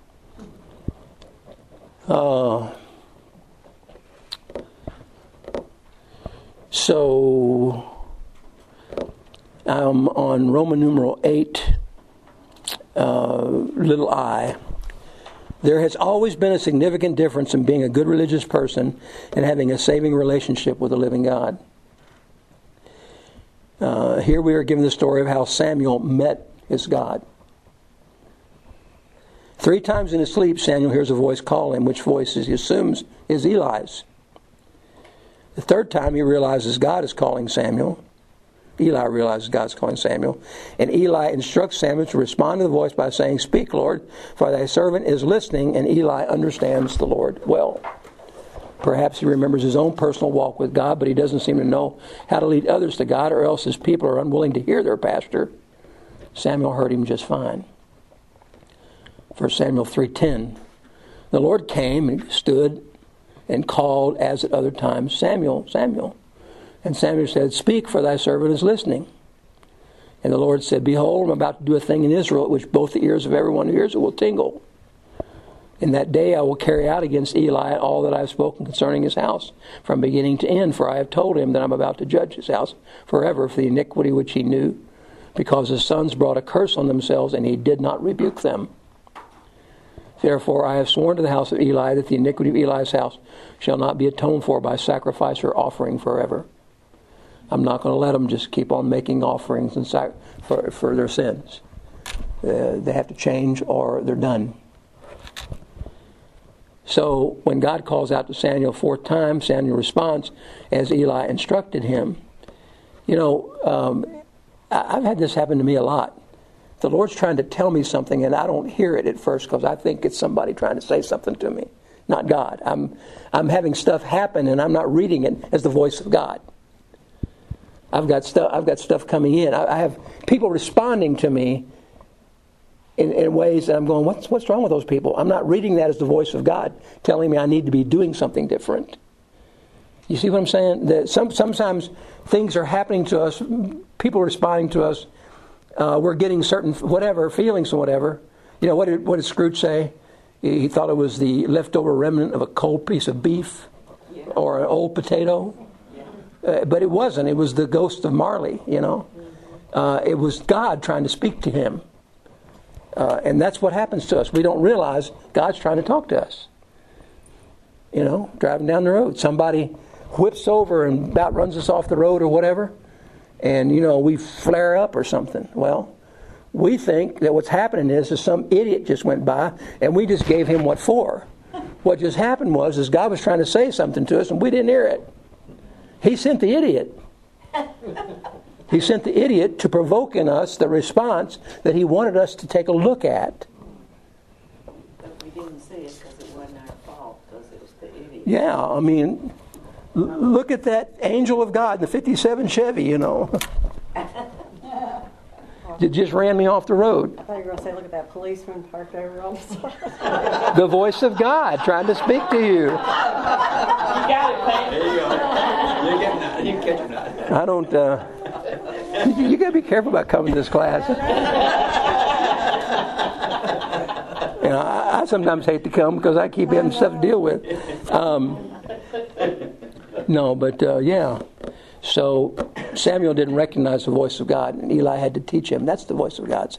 Uh, so I'm on Roman numeral eight, uh, little I. There has always been a significant difference in being a good religious person and having a saving relationship with the living God. Uh, here we are given the story of how Samuel met his God. Three times in his sleep, Samuel hears a voice call him, which voice he assumes is Eli's. The third time he realizes God is calling Samuel. Eli realizes God's calling Samuel. And Eli instructs Samuel to respond to the voice by saying, "Speak, Lord, for thy servant is listening." And Eli understands the Lord well. Perhaps he remembers his own personal walk with God, but he doesn't seem to know how to lead others to God, or else his people are unwilling to hear their pastor. Samuel heard him just fine. First Samuel three ten. The Lord came and stood and called as at other times, "Samuel, Samuel." And Samuel said, "Speak, for thy servant is listening." And the Lord said, "Behold, I'm about to do a thing in Israel at which both the ears of everyone who hears it will tingle. In that day I will carry out against Eli all that I have spoken concerning his house, from beginning to end. For I have told him that I'm about to judge his house forever for the iniquity which he knew, because his sons brought a curse on themselves, and he did not rebuke them. Therefore I have sworn to the house of Eli that the iniquity of Eli's house shall not be atoned for by sacrifice or offering forever." I'm not going to let them just keep on making offerings and sac- for, for their sins. Uh, they have to change or they're done. So when God calls out to Samuel fourth time, Samuel responds as Eli instructed him. You know, um, I, I've had this happen to me a lot. The Lord's trying to tell me something and I don't hear it at first because I think it's somebody trying to say something to me, not God. I'm I'm having stuff happen and I'm not reading it as the voice of God. I've got stuff. I've got stuff coming in. I, I have people responding to me in, in ways that I'm going, "What's what's wrong with those people?" I'm not reading that as the voice of God telling me I need to be doing something different. You see what I'm saying? That some sometimes things are happening to us. People are responding to us. Uh, we're getting certain whatever feelings and whatever. You know, what did what did Scrooge say? He, he thought it was the leftover remnant of a cold piece of beef, yeah, or an old potato. Uh, but it wasn't. It was the ghost of Marley, you know. Uh, it was God trying to speak to him. Uh, and that's what happens to us. We don't realize God's trying to talk to us. You know, driving down the road. Somebody whips over and about runs us off the road or whatever. And, you know, we flare up or something. Well, we think that what's happening is, is some idiot just went by and we just gave him what for. What just happened was is God was trying to say something to us and we didn't hear it. He sent the idiot. He sent the idiot to provoke in us the response that he wanted us to take a look at. But we didn't see it because it wasn't our fault, because it was the idiot. Yeah, I mean, l- look at that angel of God in the fifty-seven Chevy, you know. It just ran me off the road. I thought you were going to say, look at that policeman parked over on the side. The voice of God trying to speak to you. You got it, man. There you go. You're getting that. You can catch that. I don't, uh, you, you got to be careful about coming to this class. You know, I, I sometimes hate to come because I keep having stuff to deal with. Um, no, but uh, yeah. So Samuel didn't recognize the voice of God, and Eli had to teach him. That's the voice of God,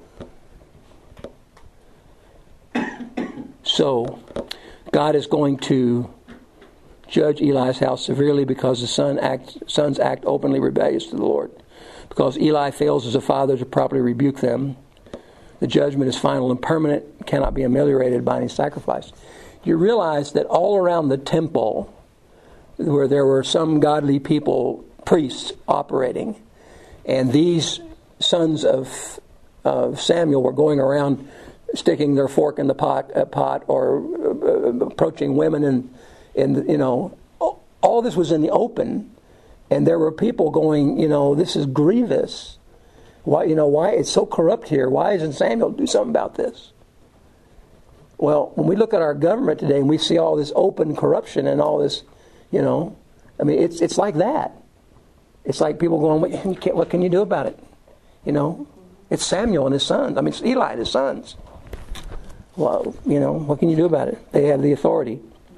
Samuel. So God is going to judge Eli's house severely because the son act, sons act openly rebellious to the Lord. Because Eli fails as a father to properly rebuke them, The judgment is final and permanent, cannot be ameliorated by any sacrifice. You realize that all around the temple, where there were some godly people, priests operating, and these sons of, of Samuel were going around sticking their fork in the pot, uh, pot or uh, approaching women, and, and you know, all this was in the open, and there were people going, you know, this is grievous. Why, you know, why it's so corrupt here? Why isn't Samuel do something about this? Well, when we look at our government today and we see all this open corruption and all this, you know, I mean, it's it's like that. It's like people going, what, you can't, what can you do about it? You know, it's Samuel and his sons. I mean, it's Eli and his sons. Well, you know, what can you do about it? They have the authority.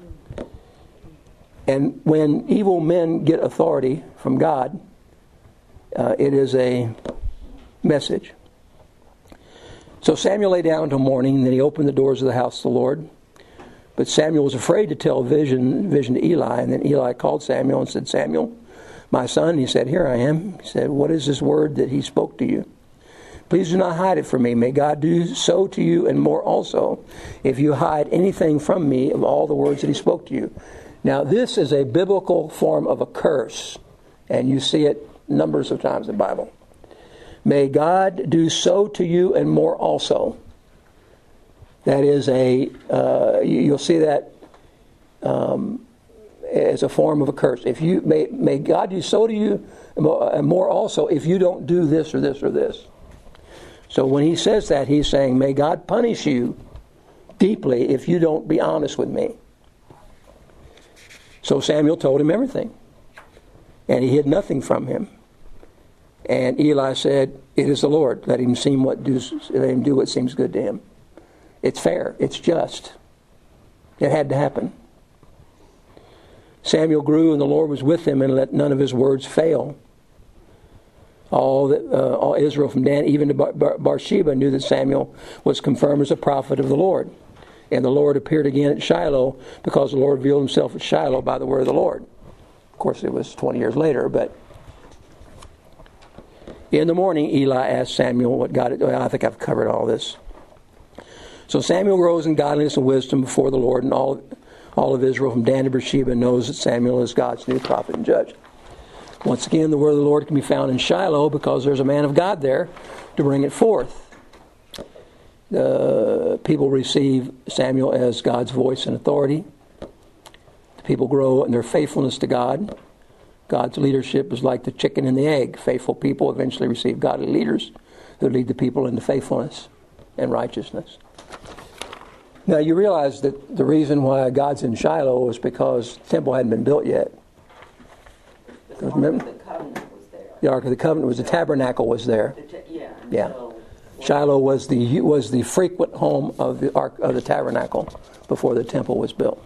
And when evil men get authority from God, uh, it is a message. So Samuel lay down until morning, and then he opened the doors of the house of the Lord. But Samuel was afraid to tell vision vision to Eli, and then Eli called Samuel and said, Samuel, my son. He said, here I am. He said, what is this word that he spoke to you? Please do not hide it from me. May God do so to you and more also, if you hide anything from me of all the words that he spoke to you. Now, this is a biblical form of a curse, and you see it numbers of times in the Bible. May God do so to you and more also. That is a, uh, you'll see that um, as a form of a curse. If you may, may God do so to you and more also if you don't do this or this or this. So when he says that, he's saying, may God punish you deeply if you don't be honest with me. So Samuel told him everything, and he hid nothing from him. And Eli said, it is the Lord. Let him seem what do, let him do what seems good to him. It's fair. It's just. It had to happen. Samuel grew, and the Lord was with him, and let none of his words fail. All that, uh, all Israel from Dan, even to Bar- Bar- Bathsheba, knew that Samuel was confirmed as a prophet of the Lord. And the Lord appeared again at Shiloh, because the Lord revealed himself at Shiloh by the word of the Lord. Of course, it was twenty years later, but in the morning, Eli asked Samuel what God had done. I think I've covered all this. So Samuel grows in godliness and wisdom before the Lord, and all, all of Israel from Dan to Beersheba knows that Samuel is God's new prophet and judge. Once again, the word of the Lord can be found in Shiloh, because there's a man of God there to bring it forth. The people receive Samuel as God's voice and authority. The people grow in their faithfulness to God. God's leadership is like the chicken and the egg. Faithful people eventually receive godly leaders who lead the people into faithfulness and righteousness. Now you realize that the reason why God's in Shiloh was because the temple hadn't been built yet. The Ark of the Covenant was there. The Ark of the Covenant was the tabernacle was there. The ta- yeah. Yeah. So, Shiloh was the was the frequent home of the Ark of the tabernacle before the temple was built.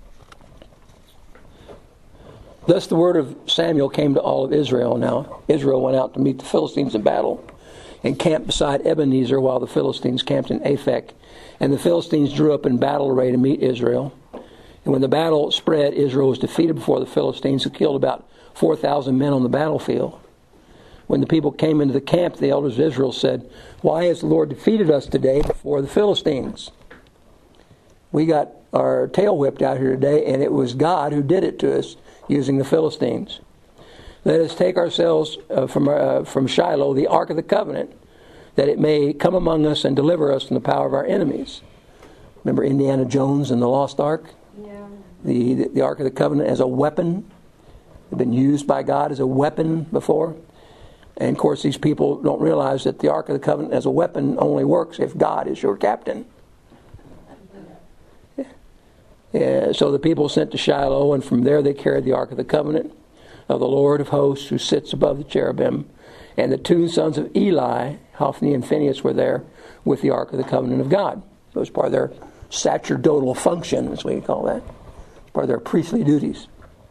Thus the word of Samuel came to all of Israel. Now Israel went out to meet the Philistines in battle, and camped beside Ebenezer, while the Philistines camped in Aphek. And the Philistines drew up in battle array to meet Israel. And when the battle spread, Israel was defeated before the Philistines, who killed about four thousand men on the battlefield. When the people came into the camp, the elders of Israel said, why has the Lord defeated us today before the Philistines? We got our tail whipped out here today, and it was God who did it to us using the Philistines. Let us take ourselves uh, from uh, from Shiloh, the Ark of the Covenant, that it may come among us and deliver us from the power of our enemies. Remember Indiana Jones and the Lost Ark? Yeah. The, the, the Ark of the Covenant as a weapon. It's been used by God as a weapon before. And of course, these people don't realize that the Ark of the Covenant as a weapon only works if God is your captain. Yeah. Yeah, so the people sent to Shiloh, and from there they carried the Ark of the Covenant of the Lord of hosts, who sits above the cherubim. And the two sons of Eli, Hophni and Phinehas, were there with the Ark of the Covenant of God. It was part of their sacerdotal function, is what you call that. Part of their priestly duties.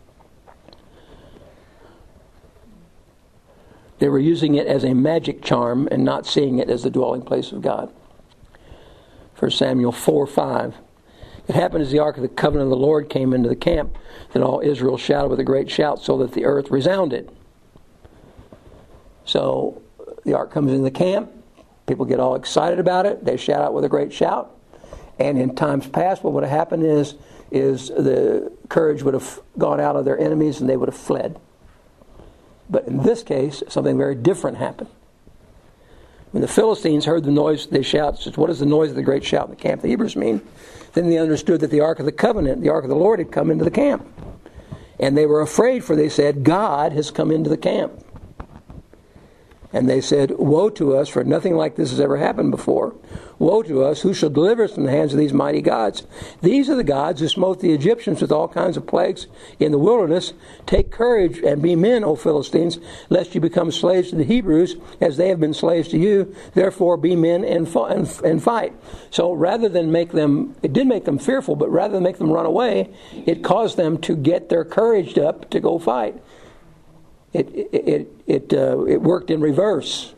They were using it as a magic charm and not seeing it as the dwelling place of God. First Samuel four five. It happened as the Ark of the Covenant of the Lord came into the camp, that all Israel shouted with a great shout, so that the earth resounded. So the Ark comes into the camp. People get all excited about it. They shout out with a great shout. And in times past, what would have happened is, is the courage would have gone out of their enemies and they would have fled. But in this case, something very different happened. When the Philistines heard the noise, they shout, says, what does the noise of the great shout in the camp of the Hebrews mean? Then they understood that the Ark of the Covenant, the Ark of the Lord, had come into the camp. And they were afraid, for they said, God has come into the camp. And they said, woe to us, for nothing like this has ever happened before. Woe to us, who shall deliver us from the hands of these mighty gods? These are the gods who smote the Egyptians with all kinds of plagues in the wilderness. Take courage and be men, O Philistines, lest you become slaves to the Hebrews, as they have been slaves to you. Therefore be men and, and, and fight. So rather than make them, it did make them fearful, but rather than make them run away, it caused them to get their courage up to go fight. It it it uh, it worked in reverse.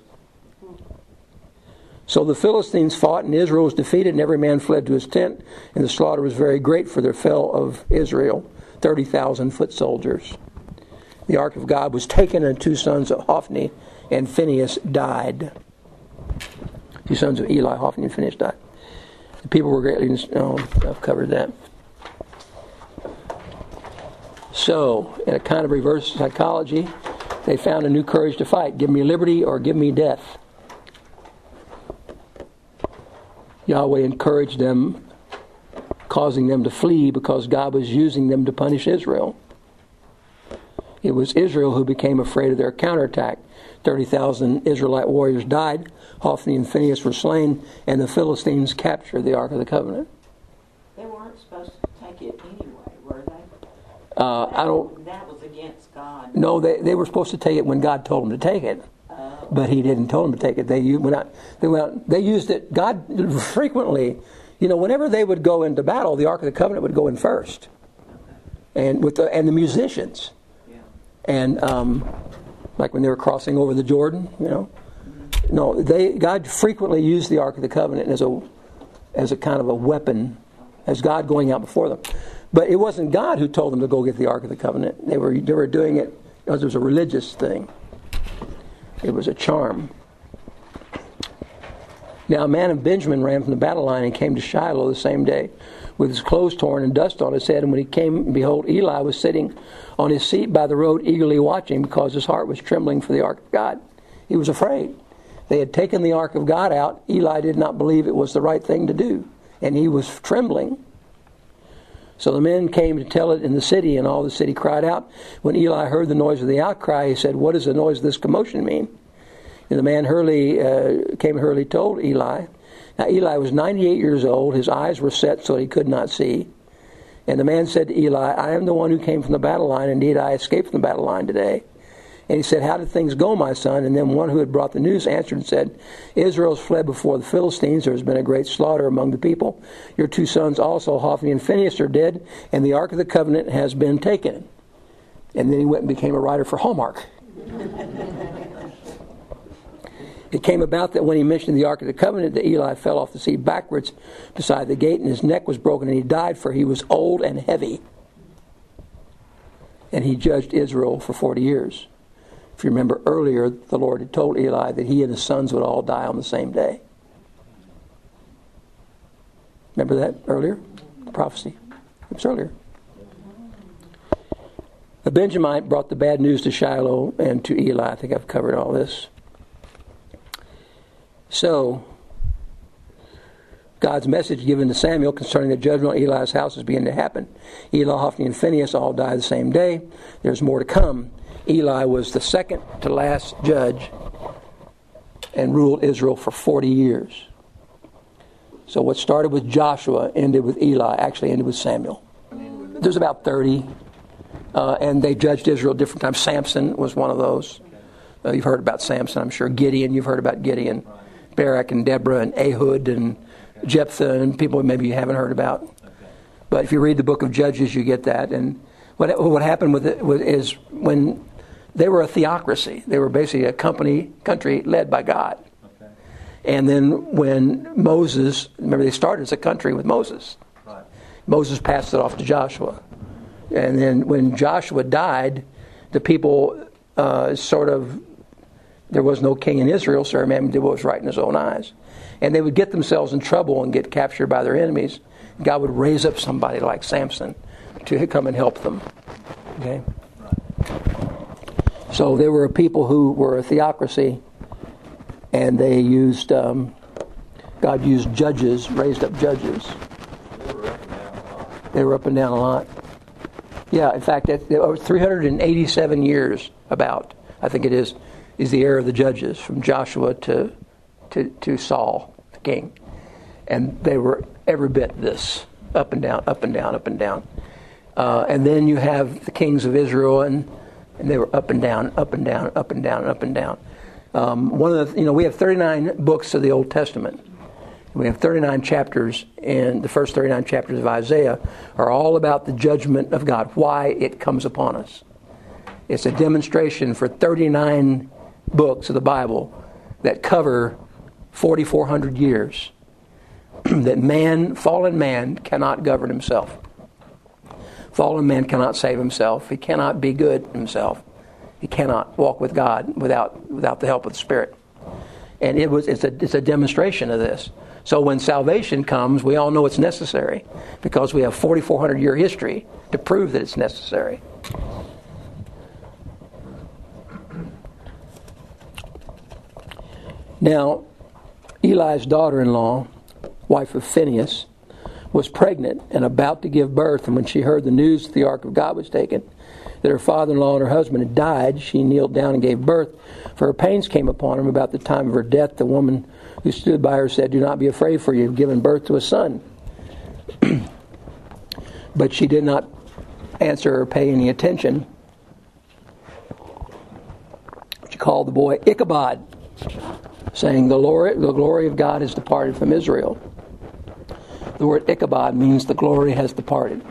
So the Philistines fought, and Israel was defeated, and every man fled to his tent, and the slaughter was very great, for there fell of Israel thirty thousand foot soldiers. The ark of God was taken, and two sons of Hophni and Phinehas died. Two sons of Eli, Hophni and Phinehas died. The people were greatly. No, I've covered that. So, in a kind of reverse psychology, they found a new courage to fight. Give me liberty or give me death. Yahweh encouraged them, causing them to flee because God was using them to punish Israel. It was Israel who became afraid of their counterattack. thirty thousand Israelite warriors died. Hophni and Phinehas were slain, and the Philistines captured the Ark of the Covenant. They weren't supposed to take it anyway, were they? Uh, I don't. That was against God. No, they they were supposed to take it when God told them to take it, Oh. but He didn't tell them to take it. They u- went out. They went out, They used it. God frequently, you know, whenever they would go into battle, the Ark of the Covenant would go in first, and with the and the musicians, Yeah. and um, like when they were crossing over the Jordan, you know, no, they God frequently used the Ark of the Covenant as a as a kind of a weapon, as God going out before them. But it wasn't God who told them to go get the Ark of the Covenant. They were they were doing it because it was a religious thing. It was a charm. Now a man of Benjamin ran from the battle line and came to Shiloh the same day, with his clothes torn and dust on his head. And when he came, behold, Eli was sitting on his seat by the road, eagerly watching, because his heart was trembling for the Ark of God. He was afraid. They had taken the Ark of God out. Eli did not believe it was the right thing to do, and he was trembling. So the men came to tell it in the city, and all the city cried out. When Eli heard the noise of the outcry, he said, what does the noise of this commotion mean? And the man Hurley uh, came Hurley told Eli. Now Eli was ninety-eight years old. His eyes were set so he could not see. And the man said to Eli, I am the one who came from the battle line. Indeed, I escaped from the battle line today. And he said, how did things go, my son? And then one who had brought the news answered and said, Israel's fled before the Philistines. There has been a great slaughter among the people. Your two sons also, Hophni and Phinehas, are dead, and the Ark of the Covenant has been taken. And then he went and became a writer for Hallmark. It came about that when he mentioned the Ark of the Covenant, that Eli fell off the seat backwards beside the gate, and his neck was broken, and he died, for he was old and heavy. And he judged Israel for forty years. If you remember earlier, the Lord had told Eli that he and his sons would all die on the same day. Remember that earlier? The prophecy. It was earlier. A Benjamite brought the bad news to Shiloh and to Eli. I think I've covered all this. So, God's message given to Samuel concerning the judgment on Eli's house is beginning to happen. Eli, Hophni, and Phinehas all died the same day. There's more to come. Eli was the second to last judge and ruled Israel for forty years. So what started with Joshua ended with Eli, actually ended with Samuel. There's about thirty, uh, and they judged Israel different times. Samson was one of those. Uh, you've heard about Samson, I'm sure. Gideon, you've heard about Gideon. Barak and Deborah and Ehud and Jephthah and people maybe you haven't heard about. But if you read the book of Judges, you get that. And what what happened with it is when they were a theocracy. They were basically a company, country led by God. Okay. And then when Moses, remember they started as a country with Moses. Right. Moses passed it off to Joshua. And then when Joshua died, the people uh, sort of there was no king in Israel, so every man did what was right in his own eyes. And they would get themselves in trouble and get captured by their enemies. God would raise up somebody like Samson to come and help them. Okay? So there were people who were a theocracy, and they used, um, God used judges, raised up judges. They were up and down a lot. Yeah, in fact, that, over three hundred eighty-seven years, about, I think it is, is the era of the judges, from Joshua to, to, to Saul, the king. And they were every bit this, up and down, up and down, up and down. Uh, and then you have the kings of Israel, and, and they were up and down, up and down, up and down, up and down. Um, one of the, you know, we have thirty-nine books of the Old Testament. We have thirty-nine chapters, and the first thirty-nine chapters of Isaiah are all about the judgment of God, why it comes upon us. It's a demonstration for thirty-nine books of the Bible that cover forty-four hundred years that man, fallen man, cannot govern himself. Fallen man cannot save himself. He cannot be good himself. He cannot walk with God without without the help of the Spirit. And it was it's a it's a demonstration of this. So when salvation comes, we all know it's necessary because we have forty-four hundred year history to prove that it's necessary. Now, Eli's daughter-in-law, wife of Phinehas, was pregnant and about to give birth, and when she heard the news that the ark of God was taken, that her father-in-law and her husband had died, she kneeled down and gave birth, for her pains came upon her. About the time of her death, the woman who stood by her said, "Do not be afraid, for you have given birth to a son." But she did not answer or pay any attention. She called the boy Ichabod, saying, the glory, the glory of God has departed from Israel. The word Ichabod means the glory has departed.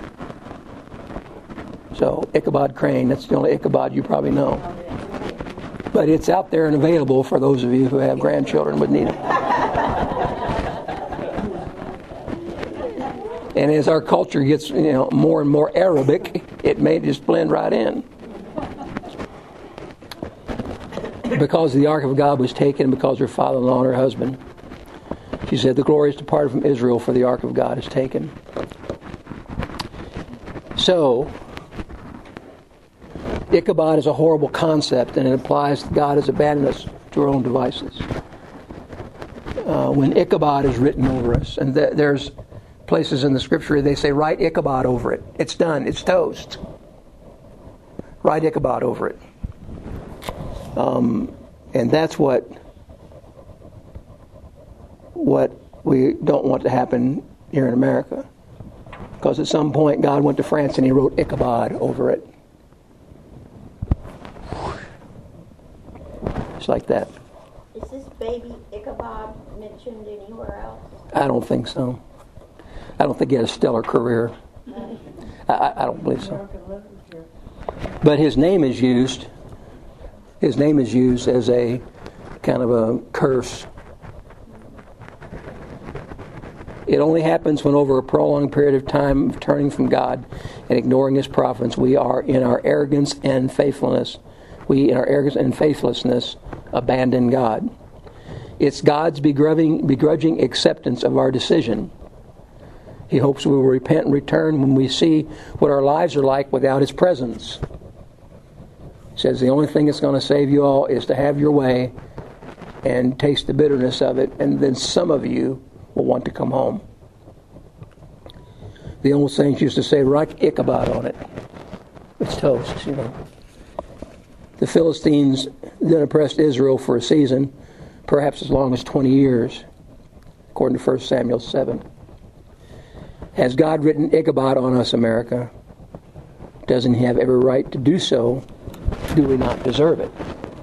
So, Ichabod Crane, that's the only Ichabod you probably know. But it's out there and available for those of you who have grandchildren would need it. And as our culture gets, you know, more and more Arabic, it may just blend right in. Because the ark of God was taken, because her father-in-law and her husband, she said, the glory is departed from Israel, for the ark of God is taken. So, Ichabod is a horrible concept, and it implies that God has abandoned us to our own devices. Uh, when Ichabod is written over us, and th- there's places in the Scripture they say, write Ichabod over it. It's done. It's toast. Write Ichabod over it. Um, and that's what what we don't want to happen here in America. Because at some point God went to France and he wrote Ichabod over it. It's like that. Is this baby Ichabod mentioned anywhere else? I don't think so. I don't think he had a stellar career. I, I don't believe so. But his name is used. His name is used as a kind of a curse. It only happens when over a prolonged period of time of turning from God and ignoring His prophets, we are in our arrogance and faithfulness. We, in our arrogance and faithlessness, abandon God. It's God's begrudging, begrudging acceptance of our decision. He hopes we will repent and return when we see what our lives are like without His presence. He says the only thing that's going to save you all is to have your way and taste the bitterness of it, and then some of you will want to come home. The old saints used to say, write Ichabod on it. It's toast, you know. The Philistines then oppressed Israel for a season, perhaps as long as twenty years, according to First Samuel seven. Has God written Ichabod on us, America? Doesn't He have every right to do so? Do we not deserve it?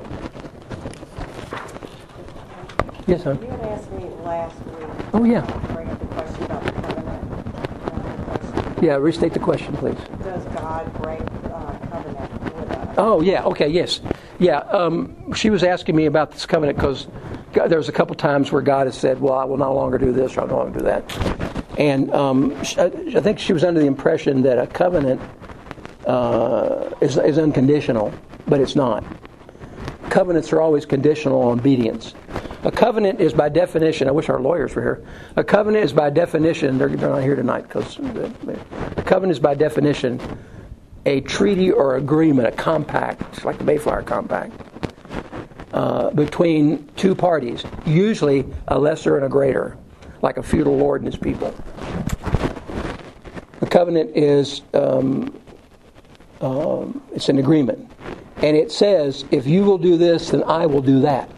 Yes, hon? You had asked me last week. Oh, yeah. to Bring up a question about the covenant. Yeah, restate the question, please. Does God break uh, covenant with us? Oh, yeah, okay, yes. Yeah, um, she was asking me about this covenant because there's a couple times where God has said, well, I will no longer do this or I will no longer do that. And um, I think she was under the impression that a covenant uh, is, is unconditional, but it's not. covenants are always conditional on obedience. A covenant is by definition, I wish our lawyers were here. A covenant is by definition, they're, they're not here tonight because a covenant is by definition a treaty or agreement, a compact, like the Mayflower Compact, uh, between two parties, usually a lesser and a greater, like a feudal lord and his people. The covenant is um, um, it's an agreement. And it says, if you will do this, then I will do that.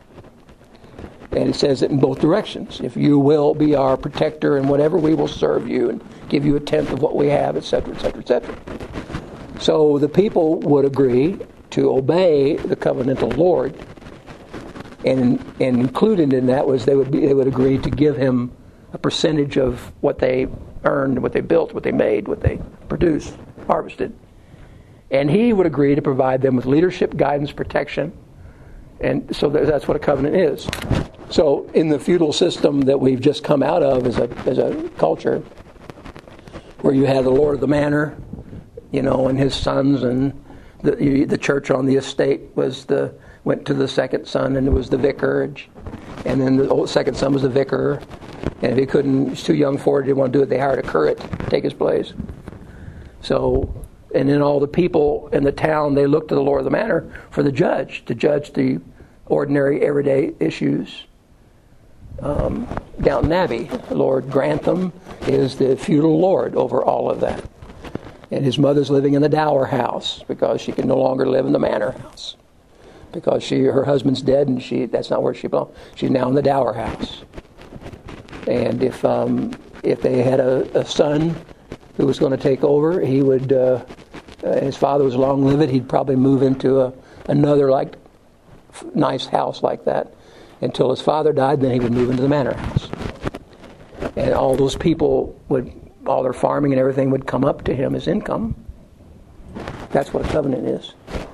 And it says it in both directions. If you will be our protector and whatever, we will serve you and give you a tenth of what we have, et cetera, et cetera, et cetera. So the people would agree to obey the covenantal Lord, and, and included in that was they would be, they would agree to give him a percentage of what they earned, what they built, what they made, what they produced, harvested. And he would agree to provide them with leadership, guidance, protection. And so that's what a covenant is. So in the feudal system that we've just come out of as a as a culture, where you had the lord of the manor, you know, and his sons, and the the church on the estate was the went to the second son, and it was the vicarage, and then the old second son was the vicar, and if he couldn't, he's too young for it, didn't want to do it, they hired a curate to take his place. So. And then all the people in the town, they looked to the lord of the manor for the judge to judge the ordinary, everyday issues. Um, Downton Abbey, Lord Grantham is the feudal lord over all of that. And his mother's living in the dower house because she can no longer live in the manor house. Because she, her husband's dead and she that's not where she belongs. She's now in the dower house. And if um, if they had a, a son who was going to take over, he would, uh, uh, his father was long-lived, he'd probably move into a, another like f- nice house like that until his father died, then he would move into the manor house. And all those people would, all their farming and everything would come up to him as income. That's what a covenant is.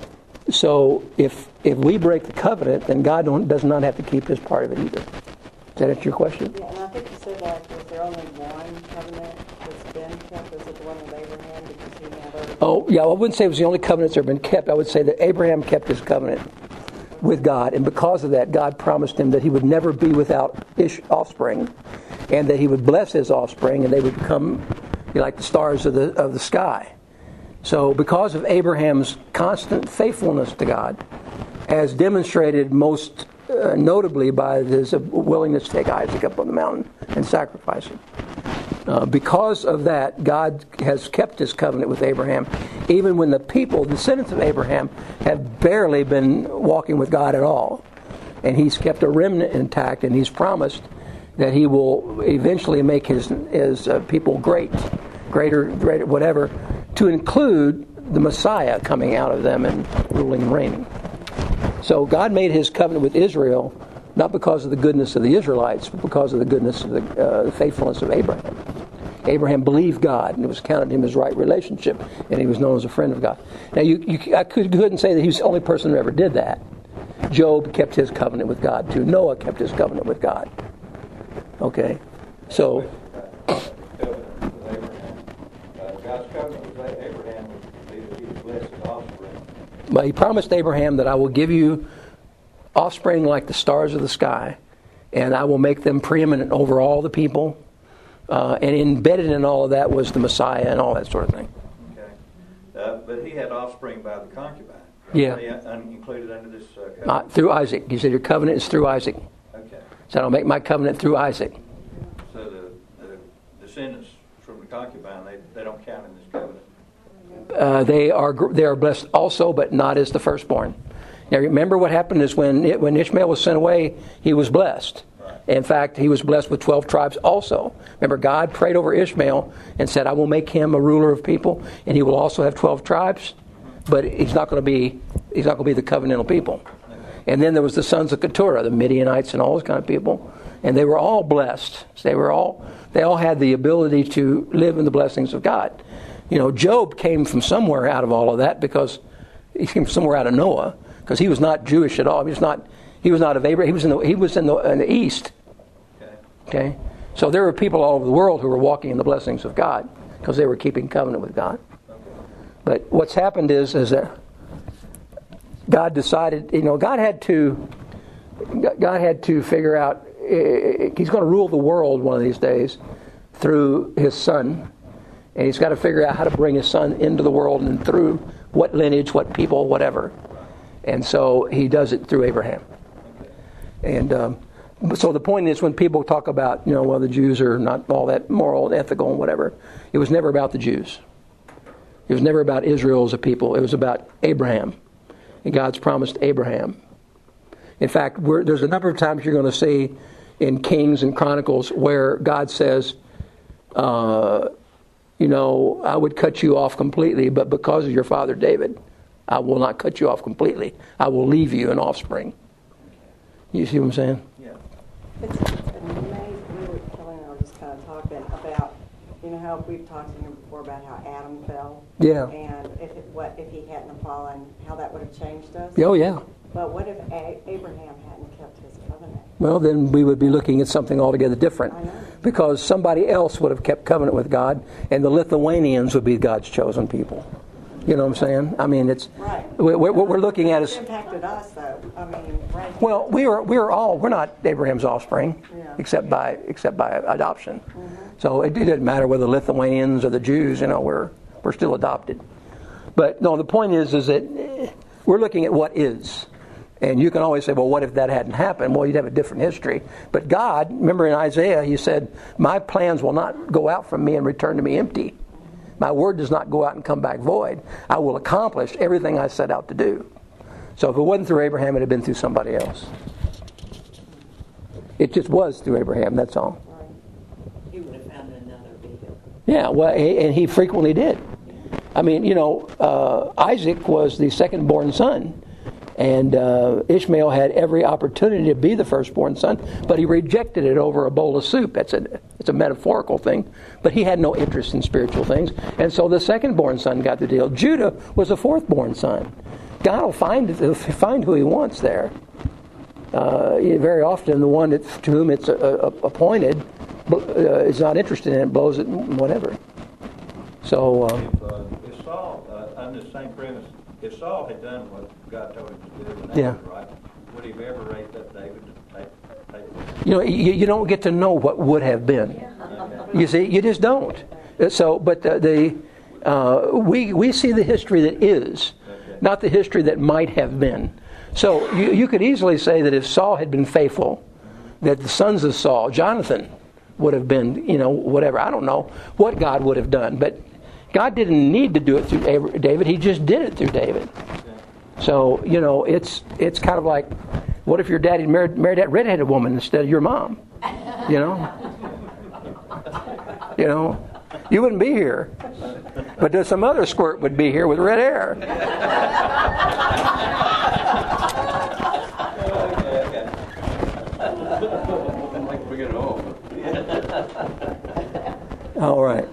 So if if we break the covenant, then God don't, does not have to keep his part of it either. Is that answer your question? Yeah, and I think you said, like, was there only one covenant that's been kept? Was it the one with Abraham? Because he had other... Oh, yeah, I wouldn't say it was the only covenants that have been kept. I would say that Abraham kept his covenant with God, and because of that, God promised him that he would never be without ish offspring, and that he would bless his offspring, and they would come like the stars of the of the sky. So because of Abraham's constant faithfulness to God, as demonstrated most uh, notably by his willingness to take Isaac up on the mountain and sacrifice him, Uh, because of that, God has kept his covenant with Abraham, even when the people, the descendants of Abraham, have barely been walking with God at all. And he's kept a remnant intact, and he's promised that he will eventually make his, his uh, people great, greater, greater, whatever, to include the Messiah coming out of them and ruling and reigning. So God made his covenant with Israel not because of the goodness of the Israelites, but because of the goodness of the, uh, the faithfulness of Abraham. Abraham believed God, and it was counted him as right relationship, and he was known as a friend of God. Now, you, you I could, couldn't say that he was the only person who ever did that. Job kept his covenant with God, too. Noah kept his covenant with God. Okay? So... God's covenant with Abraham would be that he would bless his offspring. But he promised Abraham that I will give you offspring like the stars of the sky, and I will make them preeminent over all the people. Uh, and embedded in all of that was the Messiah and all that sort of thing. Okay. Uh, but he had offspring by the concubine. Yeah. He, uh, included under this uh, covenant. Uh, through Isaac. He said your covenant is through Isaac. Okay. So I'll make my covenant through Isaac. So the, the descendants from the concubine, they, they don't count in this covenant. Uh, they are they are blessed also, but not as the firstborn. Now remember what happened is when it, when Ishmael was sent away, he was blessed. In fact, he was blessed with twelve tribes also. Remember, God prayed over Ishmael and said, I will make him a ruler of people, and he will also have twelve tribes, but he's not going to be he's not going to be the covenantal people. And then there was the sons of Keturah, the Midianites and all those kind of people, and they were all blessed. They were all they all had the ability to live in the blessings of God. You know, Job came from somewhere out of all of that because he came from somewhere out of Noah, because he was not Jewish at all. He was not He was not of Abraham. He was in the he was in the, in the east. Okay. Okay. So there were people all over the world who were walking in the blessings of God because they were keeping covenant with God. Okay. But what's happened is is that God decided, you know, God had to, God had to figure out, He's going to rule the world one of these days through His Son. And He's got to figure out how to bring His Son into the world and through what lineage, what people, whatever. And so He does it through Abraham. And um, so the point is, when people talk about, you know, well, the Jews are not all that moral and ethical and whatever, it was never about the Jews. It was never about Israel as a people. It was about Abraham. And God's promised Abraham. In fact, we're, there's a number of times you're going to see in Kings and Chronicles where God says, uh, you know, I would cut you off completely, but because of your father David, I will not cut you off completely. I will leave you an offspring. You see what I'm saying? Yeah. It's, it's amazing. We were, Kelly and I were just kind of talking about, you know, how we've talked to him before about how Adam fell. Yeah. And if it, what if he hadn't fallen, how that would have changed us. Oh, yeah. But what if A- Abraham hadn't kept his covenant? Well, then we would be looking at something altogether different. I know. Because somebody else would have kept covenant with God, and the Lithuanians would be God's chosen people. You know what I'm saying? I mean, it's Right. we- we- what we're looking at It is, impacted us, though. I mean, right. well, we are we are all we're not Abraham's offspring, Yeah. except by except by adoption. Mm-hmm. So it, it doesn't matter whether the Lithuanians or the Jews. You know, we're we're still adopted. But no, the point is is that eh, we're looking at what is. And you can always say, well, what if that hadn't happened? Well, you'd have a different history. But God, remember in Isaiah, He said, my plans will not go out from me and return to me empty. My word does not go out and come back void. I will accomplish everything I set out to do. So if it wasn't through Abraham, it would have been through somebody else. It just was through Abraham, that's all. He would have found another vehicle. Yeah, well, he- and he frequently did. I mean, you know, uh, Isaac was the second-born son. And uh, Ishmael had every opportunity to be the firstborn son, but he rejected it over a bowl of soup. That's a, it's a metaphorical thing. But he had no interest in spiritual things. And so the second-born son got the deal. Judah was a fourth-born son. God will find, find who He wants there. Uh, very often the one that, to whom it's uh, appointed uh, is not interested in it, blows it, whatever. So... Uh, If, uh, if Saul, uh, on the same premise, if Saul had done what God told him to do, and that Yeah. was right, would he have ever raised up David to take, take You know, you, you don't get to know what would have been. You see, you just don't. So, but the, the uh, we we see the history that is, not the history that might have been. So you, you could easily say that if Saul had been faithful, that the sons of Saul, Jonathan, would have been, you know, whatever. I don't know what God would have done, but God didn't need to do it through David. He just did it through David. So, you know, it's it's kind of like, what if your daddy married, married that redheaded woman instead of your mom? You know? You know? You wouldn't be here. But there's some other squirt would be here with red hair. We're getting old. All right.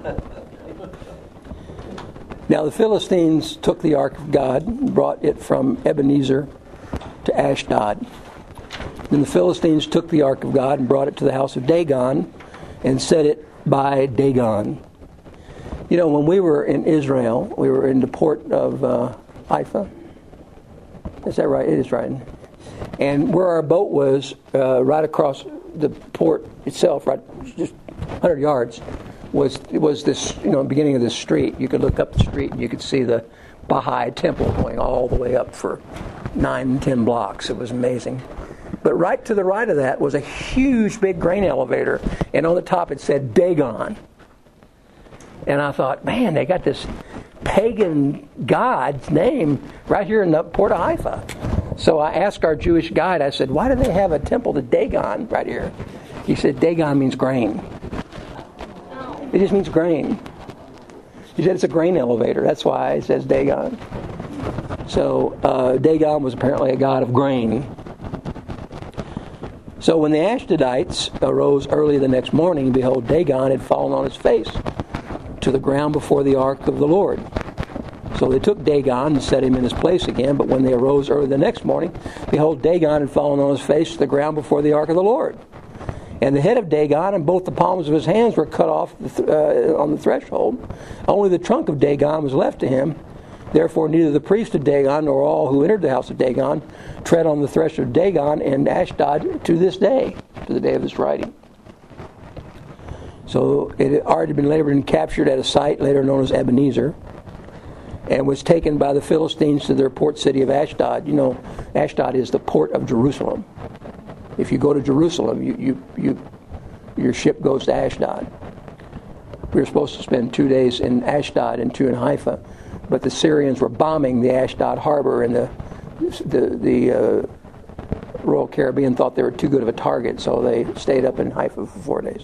Now the Philistines took the ark of God and brought it from Ebenezer to Ashdod. Then the Philistines took the ark of God and brought it to the house of Dagon and set it by Dagon. You know, when we were in Israel, we were in the port of uh, Haifa. Is that right? It is right. And where our boat was, uh, right across the port itself, right, just one hundred yards, was was this, you know, beginning of this street. You could look up the street and you could see the Baha'i temple going all the way up for nine, ten blocks. It was amazing. But right to the right of that was a huge, big grain elevator, and on the top it said Dagon. And I thought, man, they got this pagan god's name right here in the port of Haifa. So I asked our Jewish guide, I said, why do they have a temple to Dagon right here? He said, Dagon means grain. It just means grain. He said it's a grain elevator. That's why it says Dagon. So uh, Dagon was apparently a god of grain. So when the Ashdodites arose early the next morning, behold, Dagon had fallen on his face to the ground before the ark of the Lord. So they took Dagon and set him in his place again. But when they arose early the next morning, behold, Dagon had fallen on his face to the ground before the ark of the Lord. And the head of Dagon and both the palms of his hands were cut off uh, on the threshold. Only the trunk of Dagon was left to him. Therefore neither the priest of Dagon nor all who entered the house of Dagon tread on the threshold of Dagon and Ashdod to this day, to the day of this writing. So it had already been later been captured at a site later known as Ebenezer, and was taken by the Philistines to their port city of Ashdod. You know, Ashdod is the port of Jerusalem. If you go to Jerusalem, you, you, you your ship goes to Ashdod. We were supposed to spend two days in Ashdod and two in Haifa, but the Syrians were bombing the Ashdod harbor, and the the, the uh, Royal Caribbean thought they were too good of a target, so they stayed up in Haifa for four days.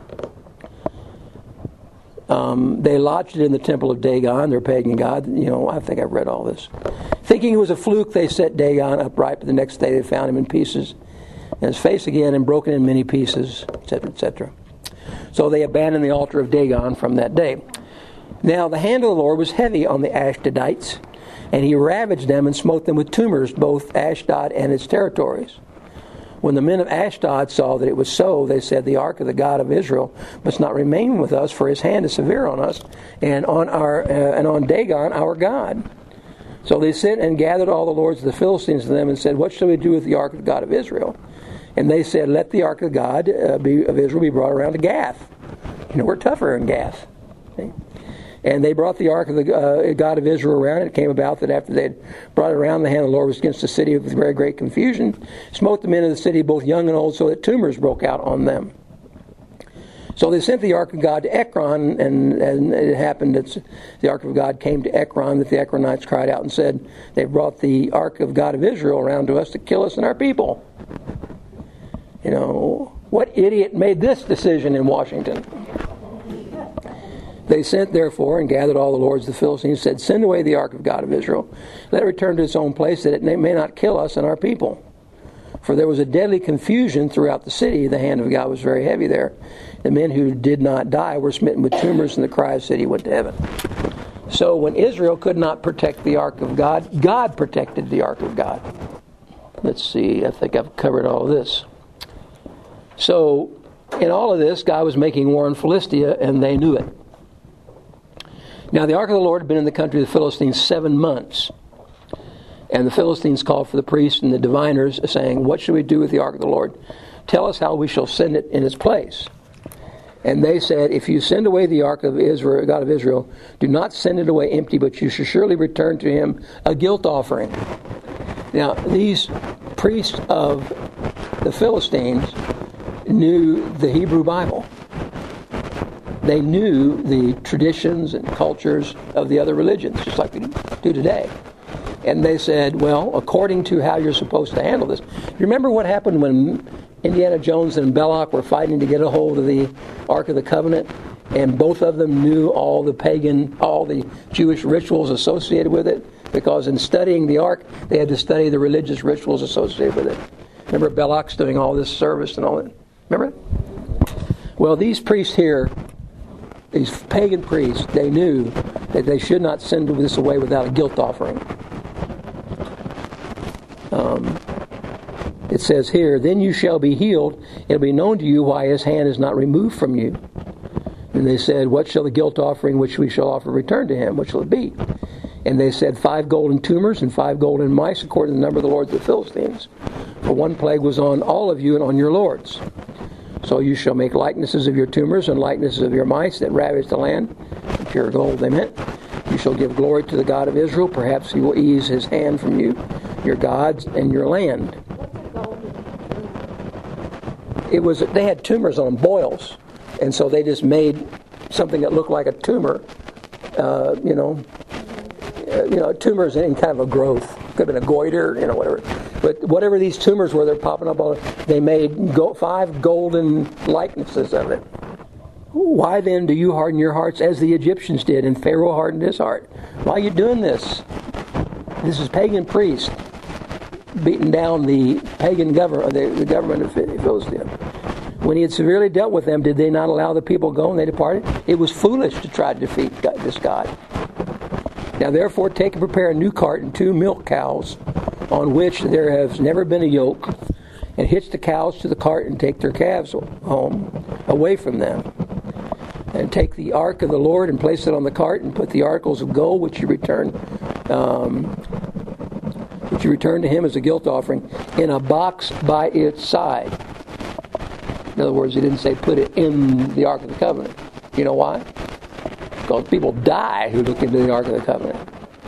Um, they lodged it in the temple of Dagon, their pagan god. You know, I think I've read all this. Thinking it was a fluke, they set Dagon upright, but the next day they found him in pieces, and his face again, and broken in many pieces, et cetera, et cetera. So they abandoned the altar of Dagon from that day. Now the hand of the Lord was heavy on the Ashdodites, and he ravaged them and smote them with tumors, both Ashdod and its territories. When the men of Ashdod saw that it was so, they said, the ark of the God of Israel must not remain with us, for his hand is severe on us, and on our uh, and on Dagon our God. So they sent and gathered all the lords of the Philistines to them and said, what shall we do with the ark of the God of Israel? And they said, let the ark of God uh, be, of Israel be brought around to Gath. You know, we're tougher in Gath. Okay? And they brought the ark of the uh, God of Israel around. It came about that after they had brought it around, the hand of the Lord was against the city with very great confusion, smote the men of the city, both young and old, so that tumors broke out on them. So they sent the ark of God to Ekron, and, and it happened that the ark of God came to Ekron, that the Ekronites cried out and said, they brought the ark of God of Israel around to us to kill us and our people. You know, what idiot made this decision in Washington? They sent, therefore, and gathered all the lords of the Philistines, said, send away the ark of God of Israel. Let it return to its own place, that it may not kill us and our people. For there was a deadly confusion throughout the city. The hand of God was very heavy there. The men who did not die were smitten with tumors, and the cry of the city went to heaven. So when Israel could not protect the ark of God, God protected the ark of God. Let's see, I think I've covered all of this. So in all of this, God was making war on Philistia, and they knew it. Now the ark of the Lord had been in the country of the Philistines seven months. And the Philistines called for the priests and the diviners, saying, what should we do with the ark of the Lord? Tell us how we shall send it in its place. And they said, if you send away the ark of Israel, God of Israel, do not send it away empty, but you shall surely return to him a guilt offering. Now, these priests of the Philistines knew the Hebrew Bible. They knew the traditions and cultures of the other religions, just like we do today. And they said, well, according to how you're supposed to handle this. You remember what happened when Indiana Jones and Belloc were fighting to get a hold of the Ark of the Covenant? And both of them knew all the pagan, all the Jewish rituals associated with it. Because in studying the Ark, they had to study the religious rituals associated with it. Remember Belloc's doing all this service and all that? Remember? Well, these priests here, these pagan priests, they knew that they should not send this away without a guilt offering. Um, it says here, then you shall be healed. It will be known to you why his hand is not removed from you. And they said, what shall the guilt offering which we shall offer return to him? What shall it be? And they said, five golden tumors and five golden mice, according to the number of the lords of the Philistines. For one plague was on all of you and on your lords. So you shall make likenesses of your tumors and likenesses of your mice that ravage the land. Pure gold, they meant. You shall give glory to the God of Israel. Perhaps he will ease his hand from you, your gods, and your land. It was, they had tumors on boils. And so they just made something that looked like a tumor. Uh, you know, uh, you know, tumors in kind of a growth. Could have been a goiter, you know, whatever. But whatever these tumors were, they're popping up all. They made go, five golden likenesses of it. Why then do you harden your hearts as the Egyptians did, and Pharaoh hardened his heart? Why are you doing this? This is pagan priests beating down the pagan government, the, the government of Philistia. When he had severely dealt with them, did they not allow the people go and they departed? It was foolish to try to defeat God, this God. Now therefore take and prepare a new cart and two milk cows, on which there has never been a yoke, and hitch the cows to the cart and take their calves home away from them. And and take the ark of the Lord and place it on the cart and put the articles of gold which you return, um, which you return to him as a guilt offering in a box by its side. In other words, he didn't say put it in the Ark of the Covenant. You know why? Because people die who look into the Ark of the Covenant.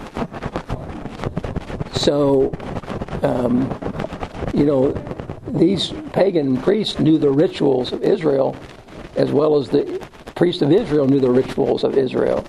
So, um, you know, these pagan priests knew the rituals of Israel as well as the priests of Israel knew the rituals of Israel.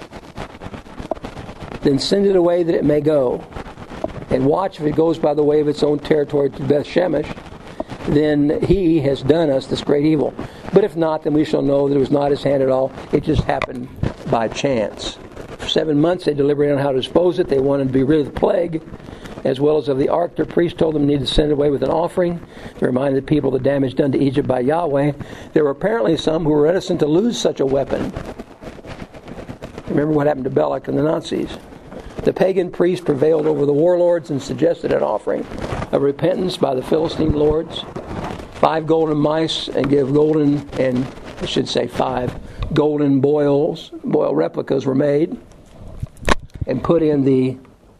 Then send it away that it may go. And watch if it goes by the way of its own territory to Beth Shemesh, then he has done us this great evil. But if not, then we shall know that it was not his hand at all. It just happened by chance. For seven months they deliberated on how to dispose it. They wanted to be rid of the plague, as well as of the ark. Their priest told them they needed to send it away with an offering to remind the people of the damage done to Egypt by Yahweh. There were apparently some who were reticent to lose such a weapon. Remember what happened to Balak and the Nazis. The pagan priest prevailed over the warlords and suggested an offering of repentance by the Philistine lords. Five golden mice and give golden, and I should say five, golden boils, boil replicas were made and put in the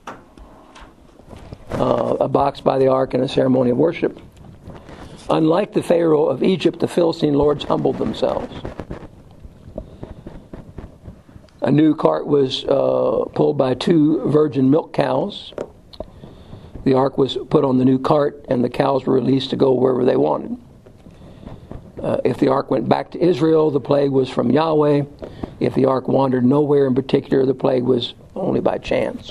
uh, a box by the ark in a ceremony of worship. Unlike the Pharaoh of Egypt, the Philistine lords humbled themselves. A new cart was uh, pulled by two virgin milk cows. The ark was put on the new cart, and the cows were released to go wherever they wanted. Uh, if the ark went back to Israel, the plague was from Yahweh. If the ark wandered nowhere in particular, the plague was only by chance.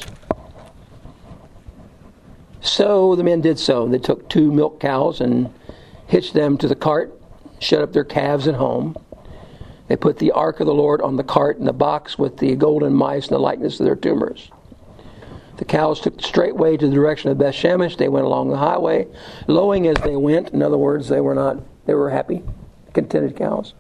So the men did so. They took two milk cows and hitched them to the cart, shut up their calves at home. They put the ark of the Lord on the cart in the box with the golden mice and the likeness of their tumors. The cows took straightway to the direction of Beth Shemesh. They went along the highway, lowing as they went. In other words, they were not, they were happy, contented cows.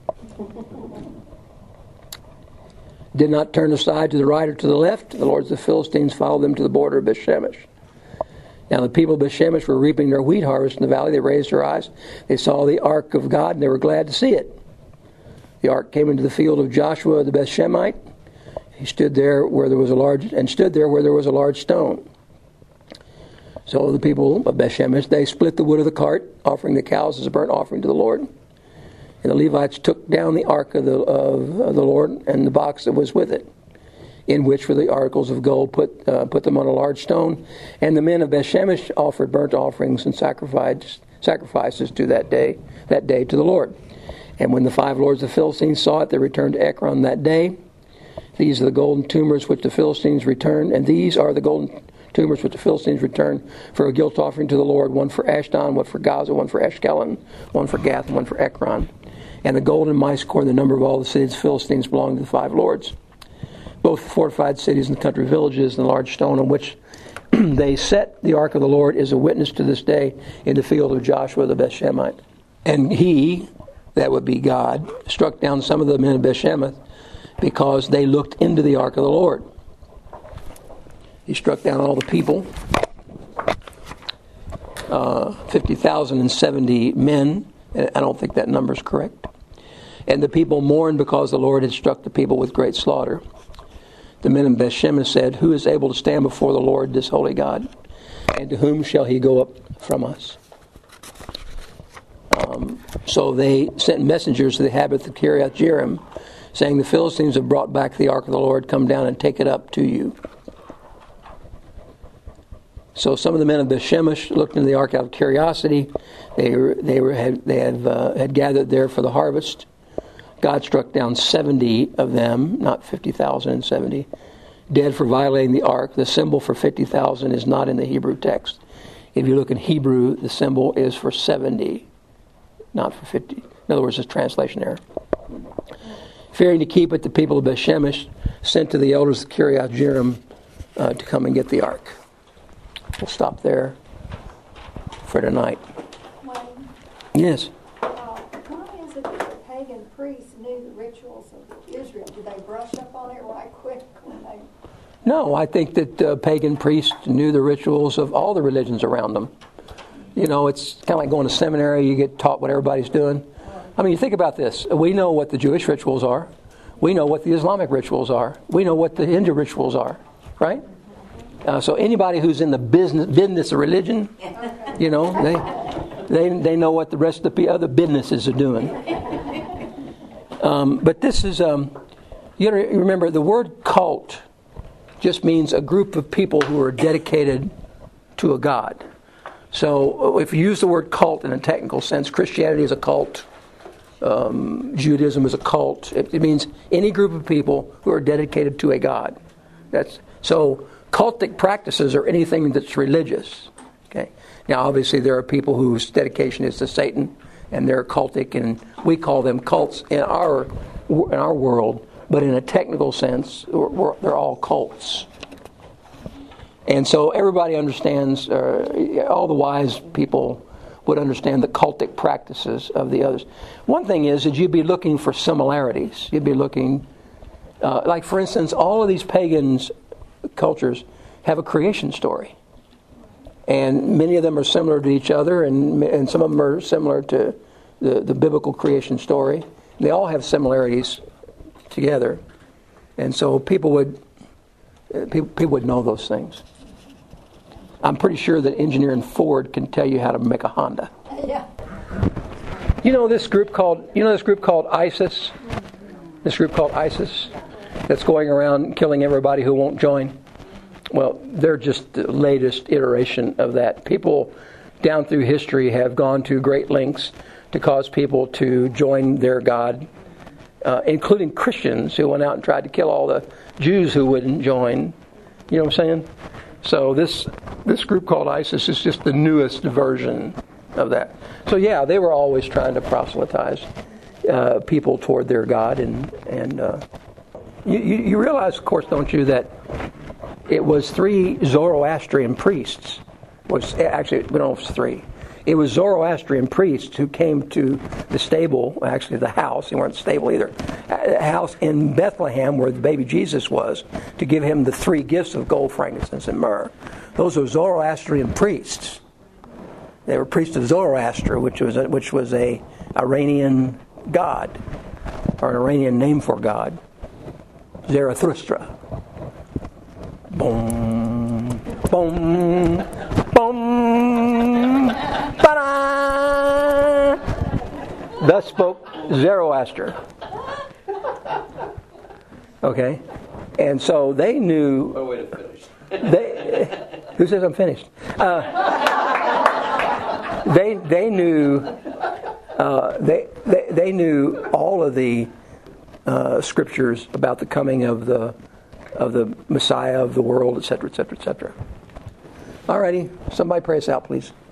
Did not turn aside to the right or to the left. The lords of the Philistines followed them to the border of Beth Shemesh. Now the people of Beth Shemesh were reaping their wheat harvest in the valley. They raised their eyes. They saw the ark of God, and they were glad to see it. The ark came into the field of Joshua the Beth Shemite. He stood there where there was a large and stood there where there was a large stone. So the people of Beth Shemesh, they split the wood of the cart, offering the cows as a burnt offering to the Lord. And the Levites took down the ark of the of, of the Lord and the box that was with it, in which were the articles of gold. Put uh, put them on a large stone. And the men of Beth Shemesh offered burnt offerings and sacrificed sacrifices to that day that day to the Lord. And when the five lords of the Philistines saw it, they returned to Ekron that day. These are the golden tumors which the Philistines returned, and these are the golden tumors which the Philistines returned for a guilt offering to the Lord, one for Ashdod, one for Gaza, one for Ashkelon, one for Gath, and one for Ekron. And the golden mice according to the number of all the cities of the Philistines belonged to the five lords. Both the fortified cities and the country villages and the large stone on which they set the ark of the Lord is a witness to this day in the field of Joshua the Beth Shemite. And he, that would be God, struck down some of the men of Beth Shemesh because they looked into the ark of the Lord. He struck down all the people, uh, fifty thousand seventy men. I don't think that number is correct. And the people mourned because the Lord had struck the people with great slaughter. The men of Beth Shemesh said, "Who is able to stand before the Lord, this holy God? And to whom shall he go up from us?" Um, so they sent messengers to the inhabitants of Kiriath Jearim, saying, "The Philistines have brought back the ark of the Lord. Come down and take it up to you." So some of the men of Beth Shemesh looked into the ark out of curiosity. They were, they were had they had uh, had gathered there for the harvest. God struck down seventy of them, not fifty thousand and seventy, dead for violating the ark. The symbol for fifty thousand is not in the Hebrew text. If you look in Hebrew, the symbol is for seventy, not for fifty. In other words, it's translation error. Fearing to keep it, the people of Beth Shemesh sent to the elders of Kiriath Jearim uh, to come and get the ark. We'll stop there for tonight. Wayne, Yes. uh, why is it that the pagan priests knew the rituals of Israel? Did they brush up on it right quick when they... No, I think that uh, pagan priests knew the rituals of all the religions around them. You know, it's kind of like going to seminary. You get taught what everybody's doing. I mean, you think about this. We know what the Jewish rituals are. We know what the Islamic rituals are. We know what the Hindu rituals are, right? Uh, so anybody who's in the business business of religion, you know, they they they know what the rest of the other businesses are doing. Um, but this is, um, you got to remember, the word cult just means a group of people who are dedicated to a god. So if you use the word cult in a technical sense, Christianity is a cult. Um, Judaism is a cult. It, it means any group of people who are dedicated to a god. That's so cultic practices are anything that's religious. Okay. Now, obviously, there are people whose dedication is to Satan, and they're cultic, and we call them cults in our in our world. But in a technical sense, we're, we're, they're all cults. And so everybody understands. Uh, all the wise people would understand the cultic practices of the others. One thing is that you'd be looking for similarities. You'd be looking, uh, like for instance, all of these pagans cultures have a creation story. And many of them are similar to each other, and and some of them are similar to the, the biblical creation story. They all have similarities together. And so people would people, people would know those things. I'm pretty sure that engineering Ford can tell you how to make a Honda. Yeah. You know this group called you know this group called ISIS? This group called ISIS that's going around killing everybody who won't join? Well, they're just the latest iteration of that. People down through history have gone to great lengths to cause people to join their God, uh, including Christians who went out and tried to kill all the Jews who wouldn't join. You know what I'm saying? So this this group called ISIS is just the newest version of that. So yeah, they were always trying to proselytize uh, people toward their God, and and uh, you, you you realize, of course, don't you, that it was three Zoroastrian priests. Was actually we don't know if it's three. It was Zoroastrian priests who came to the stable, actually the house. They weren't stable either. A house in Bethlehem where the baby Jesus was, to give him the three gifts of gold, frankincense, and myrrh. Those are Zoroastrian priests. They were priests of Zoroaster, which was a, which was a Iranian god, or an Iranian name for God, Zarathustra. Boom, boom, boom, ba-da! Thus spoke Zoroaster. Okay, and so they knew. What a way to finish. They, who says I'm finished? Uh, they they knew uh, they, they they knew all of the uh, scriptures about the coming of the of the Messiah of the world, et cetera, et cetera, et cetera. All righty, somebody pray us out, please.